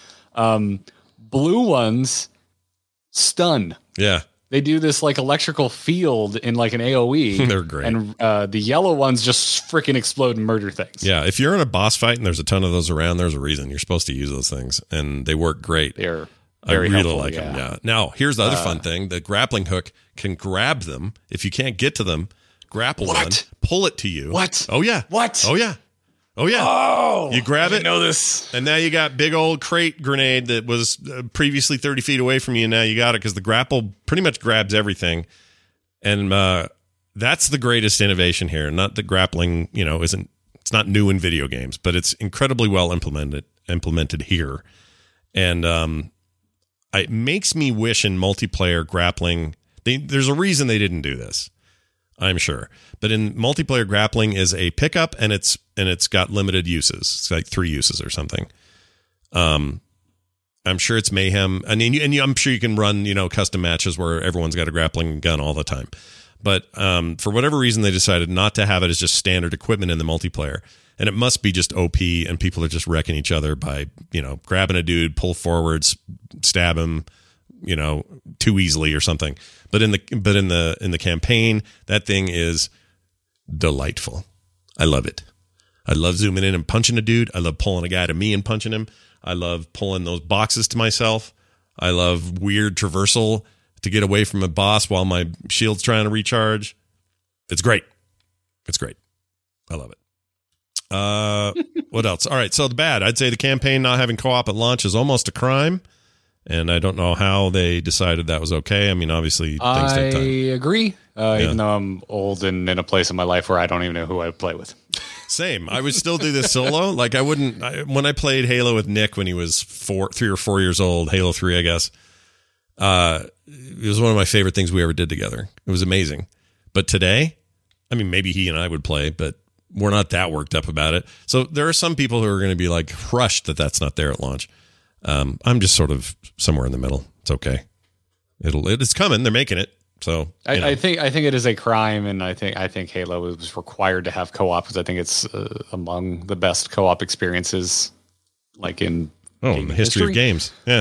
Blue ones stun. Yeah. They do this like electrical field in like an AoE. They're great. And the yellow ones just freaking explode and murder things. Yeah. If you're in a boss fight and there's a ton of those around, there's a reason you're supposed to use those things. And they work great. They're very I really helpful, like them. Yeah. Now, here's the other fun thing. The grappling hook can grab them. If you can't get to them, grapple one, pull it to you. What? Oh, yeah. What? Oh, yeah. Oh, yeah. Oh, you grab it. I know this. And now you got big old crate grenade that was previously 30 feet away from you. And now you got it because the grapple pretty much grabs everything. And that's the greatest innovation here. Not that grappling, it's not new in video games, but it's incredibly well implemented here. And it makes me wish in multiplayer grappling, there's a reason they didn't do this. I'm sure. But in multiplayer, grappling is a pickup and it's got limited uses. It's like 3 uses or something. I'm sure it's mayhem. I'm sure you can run, custom matches where everyone's got a grappling gun all the time. But for whatever reason, they decided not to have it as just standard equipment in the multiplayer. And it must be just OP and people are just wrecking each other by, grabbing a dude, pull forwards, stab him, too easily or something. But in the campaign, that thing is delightful. I love it. I love zooming in and punching a dude. I love pulling a guy to me and punching him. I love pulling those boxes to myself. I love weird traversal to get away from a boss while my shield's trying to recharge. It's great. It's great. I love it. What else? All right. So the bad, I'd say the campaign not having co-op at launch is almost a crime. And I don't know how they decided that was okay. I mean, obviously things take time. I agree. Even though I'm old and in a place in my life where I don't even know who I play with. Same. I would still do this solo. Like when I played Halo with Nick when he was 3 or 4 years old, Halo 3, I guess. It was one of my favorite things we ever did together. It was amazing. But today, I mean, maybe he and I would play, but we're not that worked up about it. So there are some people who are going to be like crushed that that's not there at launch. I'm just sort of somewhere in the middle. It's okay. It's coming. They're making it. So I think it is a crime, and I think Halo was required to have co-op because I think it's among the best co-op experiences, like in the history of games. Yeah.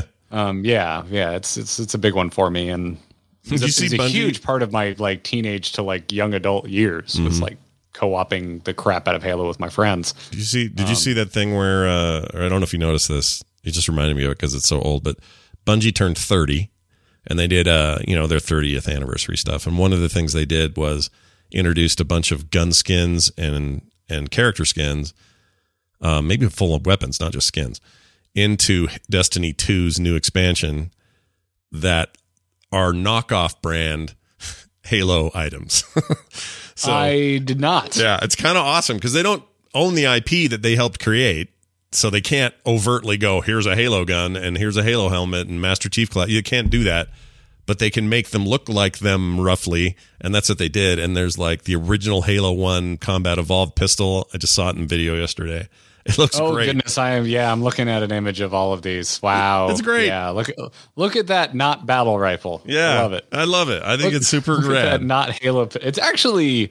It's a big one for me, and it's a huge part of my like teenage to like young adult years was like co-oping the crap out of Halo with my friends. Did you see that thing where or I don't know if you noticed this. It just reminded me of it because it's so old, but Bungie turned 30 and they did their 30th anniversary stuff. And one of the things they did was introduced a bunch of gun skins and character skins, maybe full of weapons, not just skins, into Destiny 2's new expansion that are knockoff brand Halo items. So I did not. Yeah, it's kind of awesome because they don't own the IP that they helped create. So they can't overtly go, here's a Halo gun and here's a Halo helmet and Master Chief class. You can't do that, but they can make them look like them roughly. And that's what they did. And there's like the original Halo 1 Combat Evolved pistol. I just saw it in video yesterday. It looks great. Oh goodness. I'm looking at an image of all of these. Wow. It's great. Yeah. Look at that not battle rifle. Yeah. I love it. I love it. I think it's super rad. Look at that not Halo. It's actually,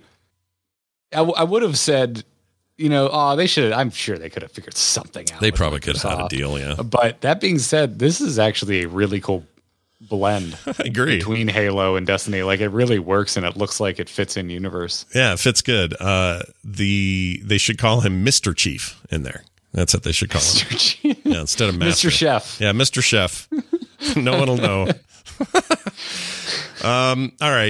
I would have said, they should. I'm sure they could have figured something out. They probably could have had a deal, yeah. But that being said, this is actually a really cool blend. I agree. Between Halo and Destiny. Like it really works, and it looks like it fits in universe. Yeah, it fits good. They should call him Mr. Chief in there. That's what they should call him. Mr. Chief. Yeah, instead of Master. Mr. Chef. Yeah, Mr. Chef. No one will know. All right.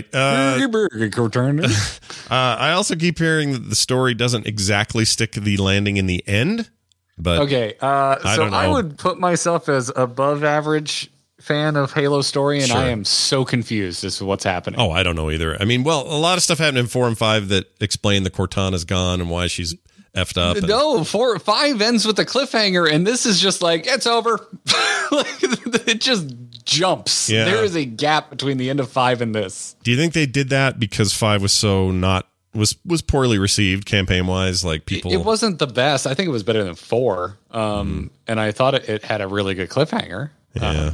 I also keep hearing that the story doesn't exactly stick the landing in the end. But okay, I would put myself as above average fan of Halo story, and sure. I am so confused as to what's happening. Oh, I don't know either. I mean, well, a lot of stuff happened in 4 and 5 that explain that Cortana's gone and why she's effed up. No, 5 ends with a cliffhanger, and this is just like, it's over. It just jumps. Yeah. There is a gap between the end of 5 and this. Do you think they did that because 5 was so was poorly received campaign wise? Like people, it wasn't the best. I think it was better than 4. And I thought it had a really good cliffhanger. Yeah.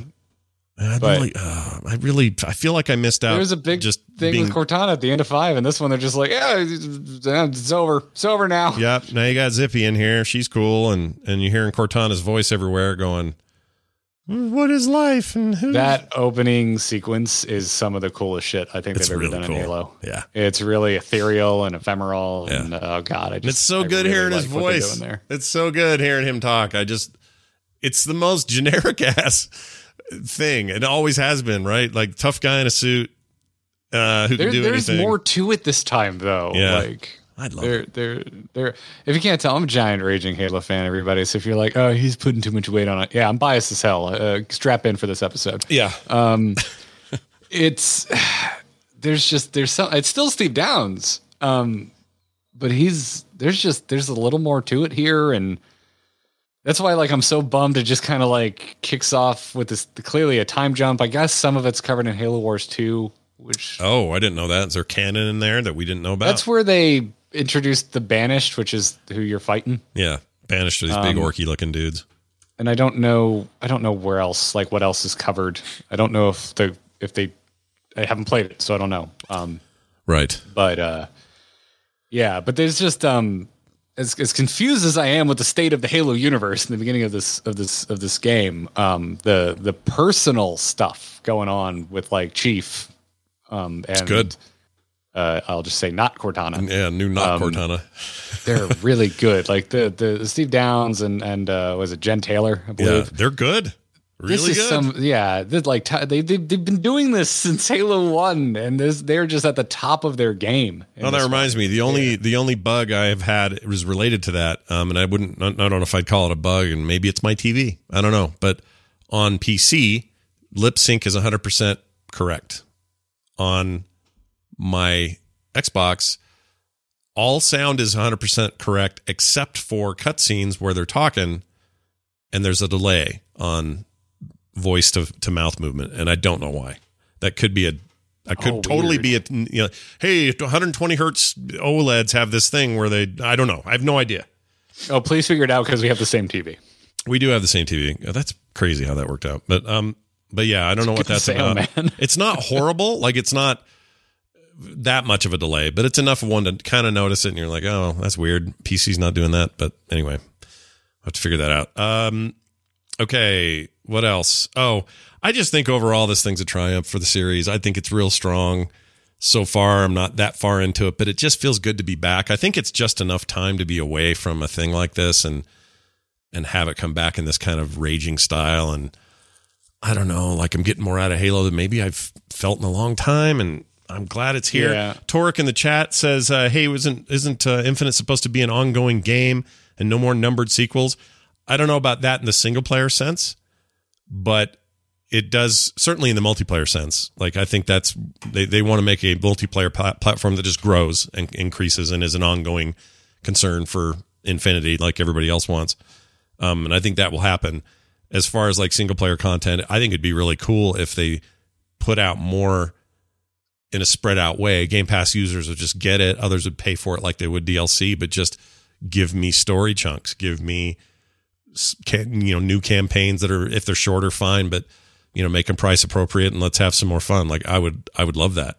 I feel like I missed out. There's a big thing with Cortana at the end of 5, and this one they're just like, yeah, it's over. It's over now. Yep. Now you got Zippy in here. She's cool, and you're hearing Cortana's voice everywhere going, what is life? And who? That opening sequence is some of the coolest shit I think they've ever done in Halo. Yeah. It's really ethereal and ephemeral. Yeah. And oh God, it's so good hearing his voice. It's so good hearing him talk. It's the most generic ass thing. It always has been, right? Like tough guy in a suit who can do anything. There's more to it this time, though. Yeah. Like I'd love it. If you can't tell, I'm a giant raging Halo fan, everybody. So if you're like, oh, he's putting too much weight on it. Yeah, I'm biased as hell. Strap in for this episode. Yeah. There's some, it's still Steve Downes. But there's a little more to it here. And that's why, like, I'm so bummed it just kind of like kicks off with this clearly a time jump. I guess some of it's covered in Halo Wars 2, which. Oh, I didn't know that. Is there canon in there that we didn't know about? That's where they introduced the Banished, which is who you're fighting. Yeah. Banished are these big orky looking dudes. And I don't know where else, like what else is covered. I don't know I haven't played it, so I don't know. Right. But, yeah, but there's just, as confused as I am with the state of the Halo universe in the beginning of this game, the personal stuff going on with like Chief, and it's good. I'll just say not Cortana. Yeah, new not Cortana. They're really good. Like the Steve Downs and was it Jen Taylor? I believe they're good. Really good. They've been doing this since Halo 1, and they're just at the top of their game. Oh, that reminds me. The only bug I have had was related to that, and I don't know if I'd call it a bug, and maybe it's my TV. I don't know, but on PC, lip sync is 100% correct. On my Xbox, all sound is 100% correct except for cutscenes where they're talking, and there's a delay on voice to mouth movement, and I don't know why. That could be totally be hey, 120 hertz OLEDs have this thing where I don't know. I have no idea. Oh, please figure it out because we have the same TV. We do have the same TV. That's crazy how that worked out. But yeah, I don't know what that's about. Man. It's not horrible. Like it's not that much of a delay, but it's enough of one to kind of notice it, and you're like, oh, that's weird. PC's not doing that. But anyway, I'll have to figure that out. Okay, what else? Oh, I just think overall this thing's a triumph for the series. I think it's real strong so far. I'm not that far into it, but it just feels good to be back. I think it's just enough time to be away from a thing like this and have it come back in this kind of raging style. And I don't know, like I'm getting more out of Halo than maybe I've felt in a long time, and I'm glad it's here. Yeah. Torek in the chat says, hey, isn't Infinite supposed to be an ongoing game and no more numbered sequels? I don't know about that in the single player sense, but it does certainly in the multiplayer sense. Like I think that's they want to make a multiplayer platform that just grows and increases and is an ongoing concern for Infinity, like everybody else wants. And I think that will happen. As far as like single player content, I think it'd be really cool if they put out more in a spread out way. Game Pass users would just get it. Others would pay for it like they would DLC, but just give me story chunks, give me new campaigns that are, if they're shorter, fine, but make them price appropriate and let's have some more fun. Like I would love that.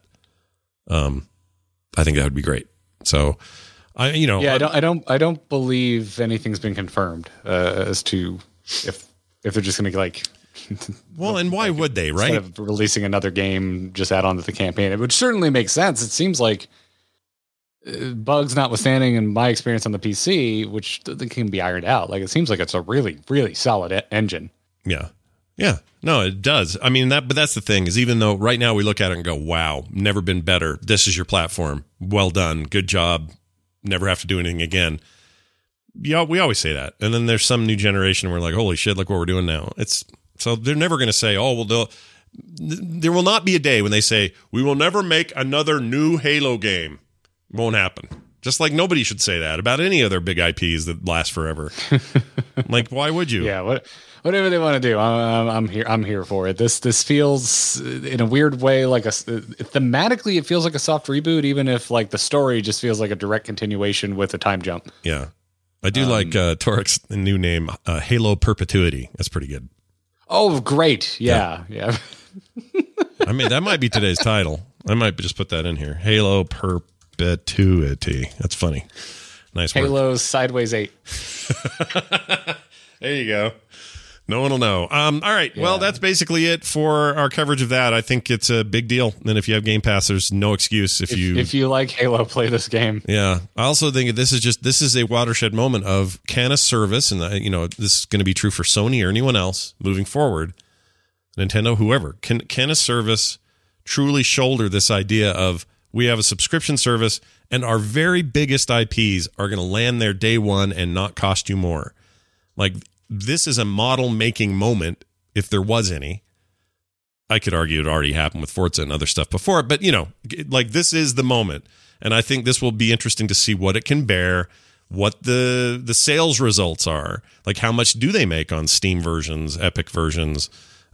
I think that would be great. So I don't believe anything's been confirmed as to if they're just going to like. Well, and why would they, right? Instead of releasing another game, just add on to the campaign. It would certainly make sense. It seems like bugs notwithstanding, in my experience on the PC, which can be ironed out. Like it seems like it's a really, really solid engine. Yeah. Yeah. No, it does. I mean, but that's the thing is even though right now we look at it and go, wow, never been better. This is your platform. Well done. Good job. Never have to do anything again. Yeah, we always say that. And then there's some new generation where we're like, holy shit, look what we're doing now. So they're never going to say, oh, well, there will not be a day when they say, we will never make another new Halo game. Won't happen. Just like nobody should say that about any other big IPs that last forever. Like, why would you? Yeah, whatever they want to do, I'm here. I'm here for it. This feels in a weird way like thematically it feels like a soft reboot, even if like the story just feels like a direct continuation with a time jump. Yeah, I do like Torek's new name, Halo Perpetuity. That's pretty good. Oh, great! Yeah. I mean, that might be today's title. I might just put that in here. Halo Perpetuity. That's funny. Nice work. Halo Sideways 8. There you go. No one will know. All right. Yeah. Well, that's basically it for our coverage of that. I think it's a big deal. And if you have Game Pass, there's no excuse if you like Halo, play this game. Yeah. I also think this is a watershed moment of can a service, and this is going to be true for Sony or anyone else moving forward, Nintendo, whoever, can a service truly shoulder this idea of we have a subscription service and our very biggest IPs are going to land there day one and not cost you more. Like, this is a model-making moment, if there was any. I could argue it already happened with Forza and other stuff before, but, this is the moment. And I think this will be interesting to see what it can bear, what the sales results are. Like, how much do they make on Steam versions, Epic versions,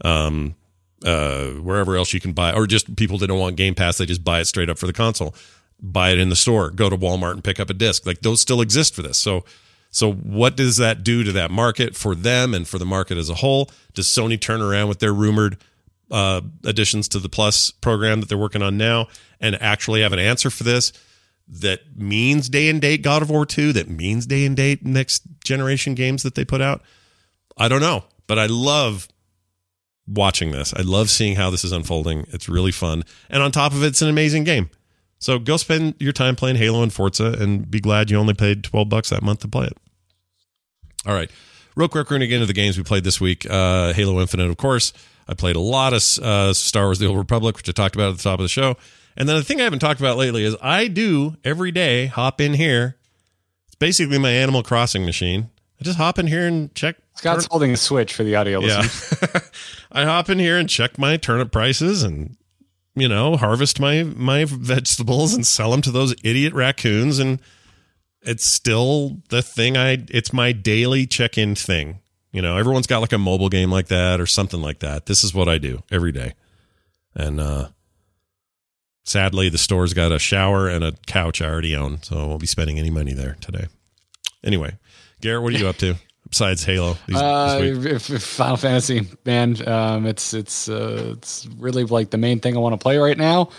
wherever else you can buy, or just people that don't want Game Pass, they just buy it straight up for the console. Buy it in the store, go to Walmart and pick up a disc. Like, those still exist for this. So what does that do to that market for them and for the market as a whole? Does Sony turn around with their rumored additions to the Plus program that they're working on now and actually have an answer for this? that means day and date God of War 2, that means day and date next generation games that they put out. I don't know, but I love watching this. I love seeing how this is unfolding. It's really fun. And on top of it, it's an amazing game. So go spend your time playing Halo and Forza and be glad you only paid $12 that month to play it. All right. Real quick, we're going to get into the games we played this week. Halo Infinite, of course. I played a lot of Star Wars The Old Republic, which I talked about at the top of the show. And then the thing I haven't talked about lately is I do every day hop in here. It's basically my Animal Crossing machine. I just hop in here and check. Scott's holding a switch for the audio listeners. Yeah. I hop in here and check my turnip prices and, harvest my vegetables and sell them to those idiot raccoons. And it's still the thing it's my daily check-in thing. Everyone's got like a mobile game like that or something like that. This is what I do every day. And, sadly, the store's got a shower and a couch I already own, so I won't be spending any money there today. Anyway, Garrett, what are you up to besides Halo? Final Fantasy, man, it's really like the main thing I want to play right now.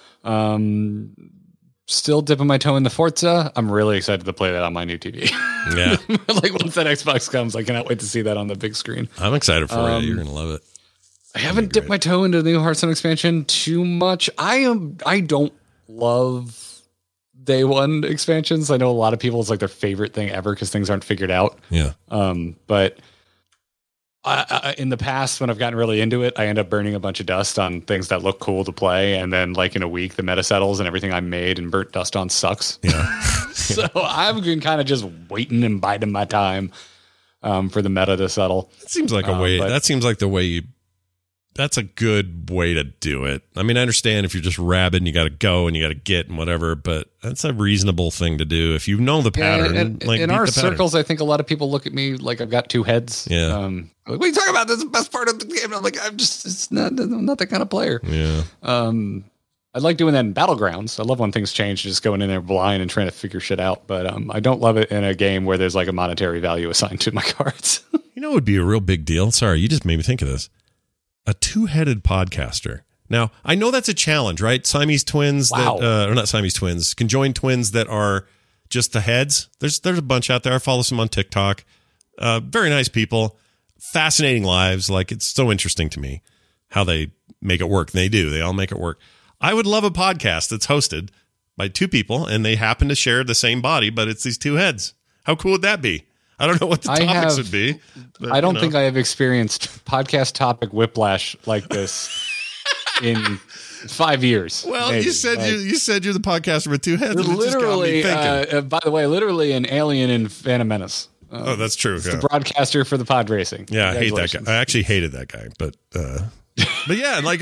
Still dipping my toe in the Forza. I'm really excited to play that on my new TV. Yeah, like once that Xbox comes, I cannot wait to see that on the big screen. I'm excited for it. You're gonna love it. I haven't dipped my toe into the new Hearthstone expansion too much. I don't love day one expansions. I know a lot of people, it's like their favorite thing ever because things aren't figured out. Yeah. But I, in the past, when I've gotten really into it, I end up burning a bunch of dust on things that look cool to play. And then like in a week, the meta settles and everything I made and burnt dust on sucks. Yeah. So I've been kind of just waiting and biding my time for the meta to settle. It seems like a way. That seems like the way that's a good way to do it. I mean, I understand if you're just rabid and you got to go and you got to get and whatever, but that's a reasonable thing to do if you know the pattern. In our circles, I think a lot of people look at me like I've got two heads. Yeah. Like, what are you talking about? This is the best part of the game. I'm like, I'm not that kind of player. Yeah. I like doing that in Battlegrounds. I love when things change, just going in there blind and trying to figure shit out. But I don't love it in a game where there's like a monetary value assigned to my cards. It would be a real big deal. Sorry, you just made me think of this. A two-headed podcaster. Now, I know that's a challenge, right? Siamese twins Wow. or not Siamese twins, conjoined twins that are just the heads. There's a bunch out there. I follow some on TikTok. Very nice people. Fascinating lives. Like, it's so interesting to me how they make it work. They do. They all make it work. I would love a podcast that's hosted by two people and they happen to share the same body, but it's these two heads. How cool would that be? I don't know what the topics would be. But, I don't think I have experienced podcast topic whiplash like this in 5 years. Well, maybe. you said you're the podcaster with two heads. Literally, by the way, literally an alien in Phantom Menace. Oh, that's true. The broadcaster for the pod racing. Yeah, I hate that guy. I actually hated that guy, but yeah, like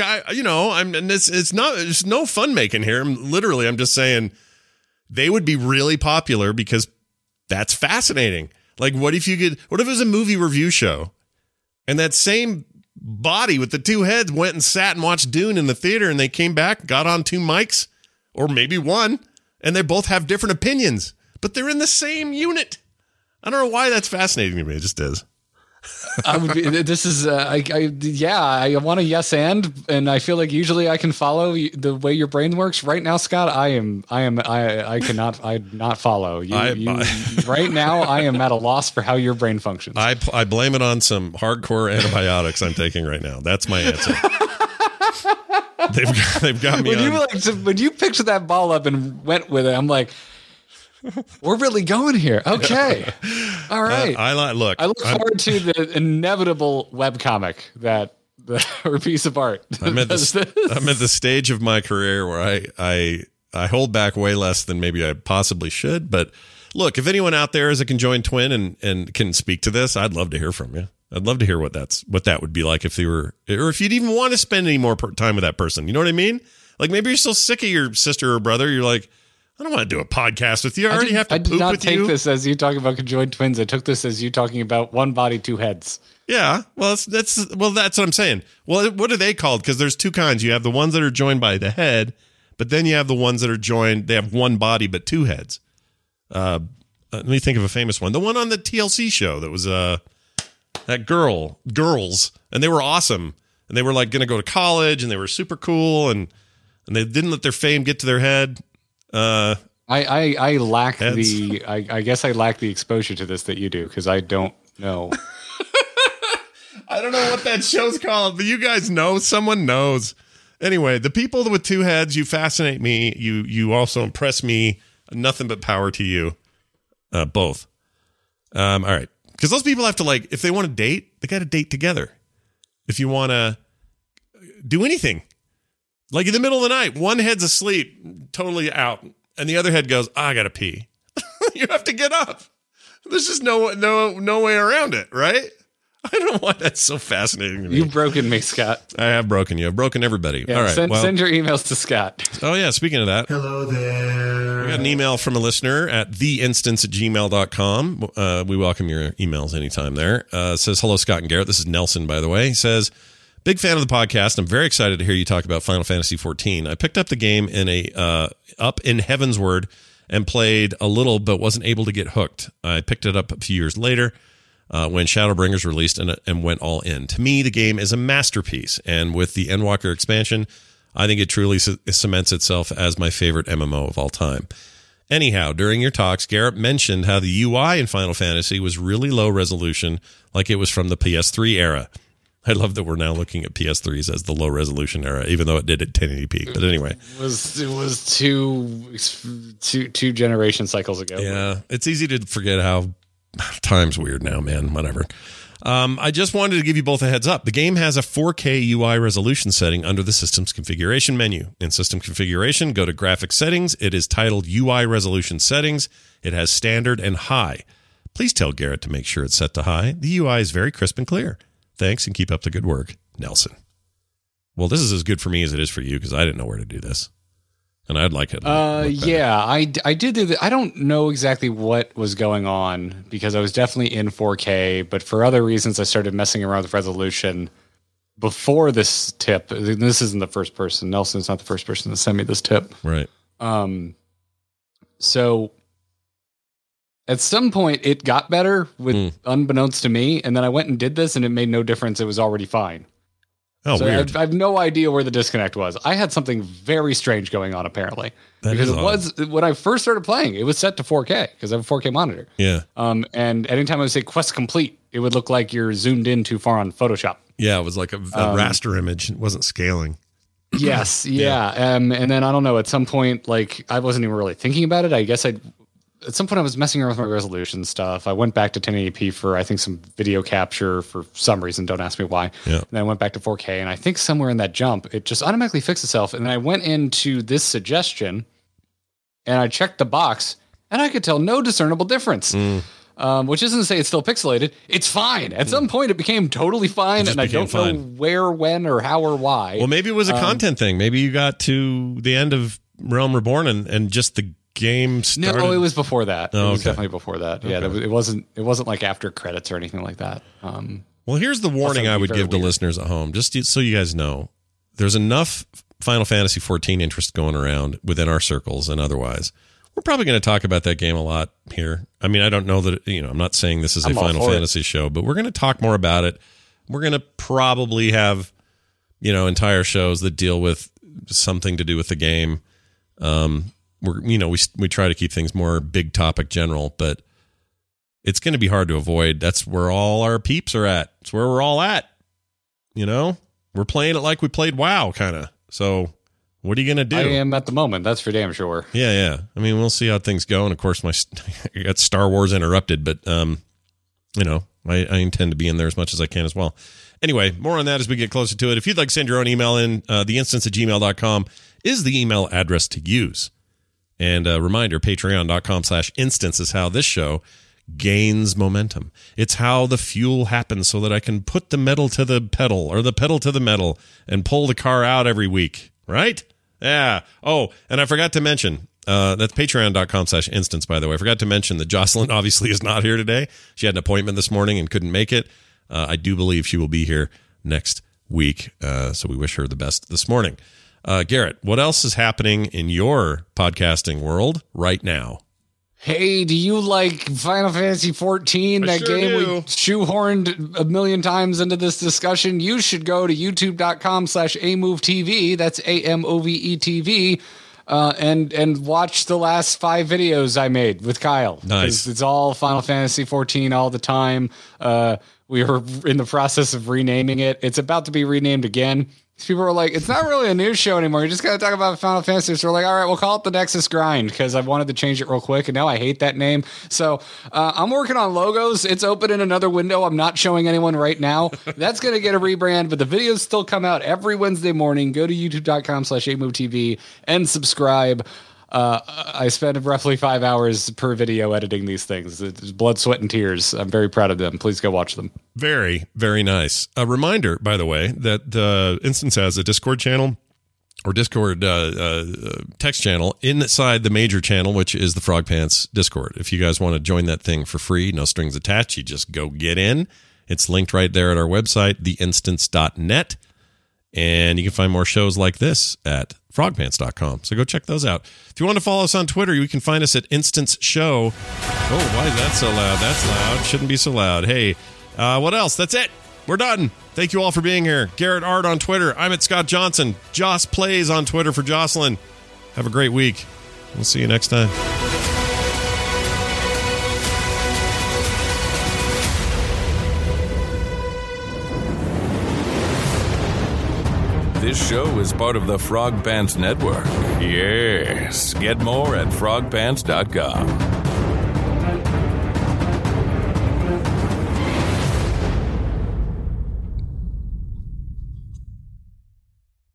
it's no fun making here. I'm just saying they would be really popular because that's fascinating. Like, what if it was a movie review show and that same body with the two heads went and sat and watched Dune in the theater and they came back, got on two mics or maybe one, and they both have different opinions, but they're in the same unit. I don't know why that's fascinating to me. It just is. I want a yes and I feel like usually I can follow the way your brain works. Right now, Scott, I cannot follow you. Right now, I am at a loss for how your brain functions. I blame it on some hardcore antibiotics I'm taking right now. That's my answer. They've got me when you picked that ball up and went with it, I'm like, we're really going here. Okay. All right. I look forward to the inevitable webcomic or piece of art. I'm at the stage of my career where I hold back way less than maybe I possibly should. But look, if anyone out there is a conjoined twin and can speak to this, I'd love to hear from you. I'd love to hear what that would be like if they were, or if you'd even want to spend any more time with that person. You know what I mean? Like, maybe you're so sick of your sister or brother, you're like, I don't want to do a podcast with you. I already have to poop with you. I did not take this as you talking about conjoined twins. I took this as you talking about one body, two heads. Yeah, well, that's what I'm saying. Well, what are they called? Because there's two kinds. You have the ones that are joined by the head, but then you have the ones that are joined. They have one body but two heads. Let me think of a famous one. The one on the TLC show that was that girls, and they were awesome, and they were like going to go to college, and they were super cool, and they didn't let their fame get to their head. I lack I guess I lack the exposure to this that you do, because I don't know. I don't know what that show's called, but you guys know. Someone knows. Anyway, the people with two heads, you fascinate me. You also impress me. Nothing but power to you. Both. All right. Because those people have to, like, if they want to date, they got to date together. If you want to do anything, like in the middle of the night, one head's asleep, totally out, and the other head goes, I got to pee. You have to get up. There's just no way around it, right? I don't know why that's so fascinating to me. You've broken me, Scott. I have broken you. I've broken everybody. Yeah, all right. Send your emails to Scott. Oh, yeah. Speaking of that. Hello there. We got an email from a listener at theinstance@gmail.com. We welcome your emails anytime there. It says, hello, Scott and Garrett. This is Nelson, by the way. He says, big fan of the podcast. I'm very excited to hear you talk about Final Fantasy XIV. I picked up the game up in Heavensward and played a little, but wasn't able to get hooked. I picked it up a few years later. When Shadowbringers released and went all in. To me, the game is a masterpiece, and with the Endwalker expansion, I think it truly cements itself as my favorite MMO of all time. Anyhow, during your talks, Garrett mentioned how the UI in Final Fantasy was really low resolution, like it was from the PS3 era. I love that we're now looking at PS3s as the low resolution era, even though it did at 1080p. But anyway, it was two generation cycles ago. Yeah, it's easy to forget how time's weird now, man. Whatever. I just wanted to give you both a heads up. The game has a 4K UI resolution setting under the system's configuration menu. In system configuration, go to graphics settings. It is titled UI resolution settings. It has standard and high. Please tell Garrett to make sure it's set to high. The UI is very crisp and clear. Thanks, and keep up the good work, Nelson. Well, this is as good for me as it is for you, because I didn't know where to do this. And I'd like it. Yeah, I did do that. I don't know exactly what was going on, because I was definitely in 4K, but for other reasons, I started messing around with resolution before this tip. This isn't the first person. Nelson's not the first person to send me this tip. Right. So at some point it got better unbeknownst to me. And then I went and did this and it made no difference. It was already fine. Oh, so weird. I have no idea where the disconnect was. I had something very strange going on, apparently. Because it was, when I first started playing, it was set to 4K because I have a 4K monitor. Yeah. And anytime I would say quest complete, it would look like you're zoomed in too far on Photoshop. Yeah, it was like a raster image. It wasn't scaling. Yes, yeah. And then I don't know, at some point, like I wasn't even really thinking about it. I guess at some point I was messing around with my resolution stuff. I went back to 1080p for, I think, some video capture for some reason. Don't ask me why. Yeah. And then I went back to 4K, and I think somewhere in that jump, it just automatically fixed itself. And then I went into this suggestion, and I checked the box, and I could tell no discernible difference. Which isn't to say it's still pixelated. It's fine. At some point, it became totally fine, and I don't know where, when, or how, or why. Well, maybe it was a content thing. Maybe you got to the end of Realm Reborn, and just the game started. No, it was before that. Oh, it was definitely before that. Okay. Yeah, it wasn't like after credits or anything like that. Well, here's the warning I would give to listeners at home, just so you guys know. There's enough Final Fantasy XIV interest going around within our circles and otherwise. We're probably going to talk about that game a lot here. I mean, I don't know that, I'm not saying this is a Final Fantasy show, but we're going to talk more about it. We're going to probably have, entire shows that deal with something to do with the game. We try to keep things more big topic general, but it's going to be hard to avoid. That's where all our peeps are at. It's where we're all at. We're playing it like we played WoW, kind of. So what are you going to do? I am at the moment. That's for damn sure. Yeah. I mean, we'll see how things go. And of course, I got Star Wars interrupted, but I intend to be in there as much as I can as well. Anyway, more on that as we get closer to it. If you'd like to send your own email in, theinstance@gmail.com is the email address to use. And a reminder, patreon.com/instance is how this show gains momentum. It's how the fuel happens so that I can put the metal to the pedal or the pedal to the metal and pull the car out every week. Right? Yeah. Oh, and I forgot to mention, that's patreon.com/instance, by the way. I forgot to mention that Jocelyn obviously is not here today. She had an appointment this morning and couldn't make it. I do believe she will be here next week. So we wish her the best this morning. Garrett, what else is happening in your podcasting world right now? Hey, do you like Final Fantasy XIV? That game we shoehorned a million times into this discussion. You should go to youtube.com/AMoveTV. That's AMOVE TV. and watch the last 5 videos I made with Kyle. Nice. It's all Final Fantasy 14 all the time. We were in the process of renaming it. It's about to be renamed again. People were like, it's not really a news show anymore. You're just going to talk about Final Fantasy. So we're like, all right, we'll call it the Nexus Grind because I wanted to change it real quick. And now I hate that name. So I'm working on logos. It's open in another window. I'm not showing anyone right now. That's going to get a rebrand, but the videos still come out every Wednesday morning. Go to youtube.com/8movetv and subscribe. I spend roughly 5 hours per video editing these things. It's blood, sweat, and tears. I'm very proud of them. Please go watch them. Very, very nice. A reminder, by the way, that Instance has a Discord channel or Discord text channel inside the major channel, which is the Frog Pants Discord. If you guys want to join that thing for free, no strings attached, you just go get in. It's linked right there at our website, theinstance.net. And you can find more shows like this at frogpants.com. So go check those out. If you want to follow us on Twitter, you can find us at Instance Show. Oh, why is that so loud? That's loud. Shouldn't be so loud. Hey, what else? That's it. We're done. Thank you all for being here. Garrett Art on Twitter. I'm at Scott Johnson. Joss Plays on Twitter for Jocelyn. Have a great week. We'll see you next time. This show is part of the Frog Pants Network. Yes. Get more at frogpants.com.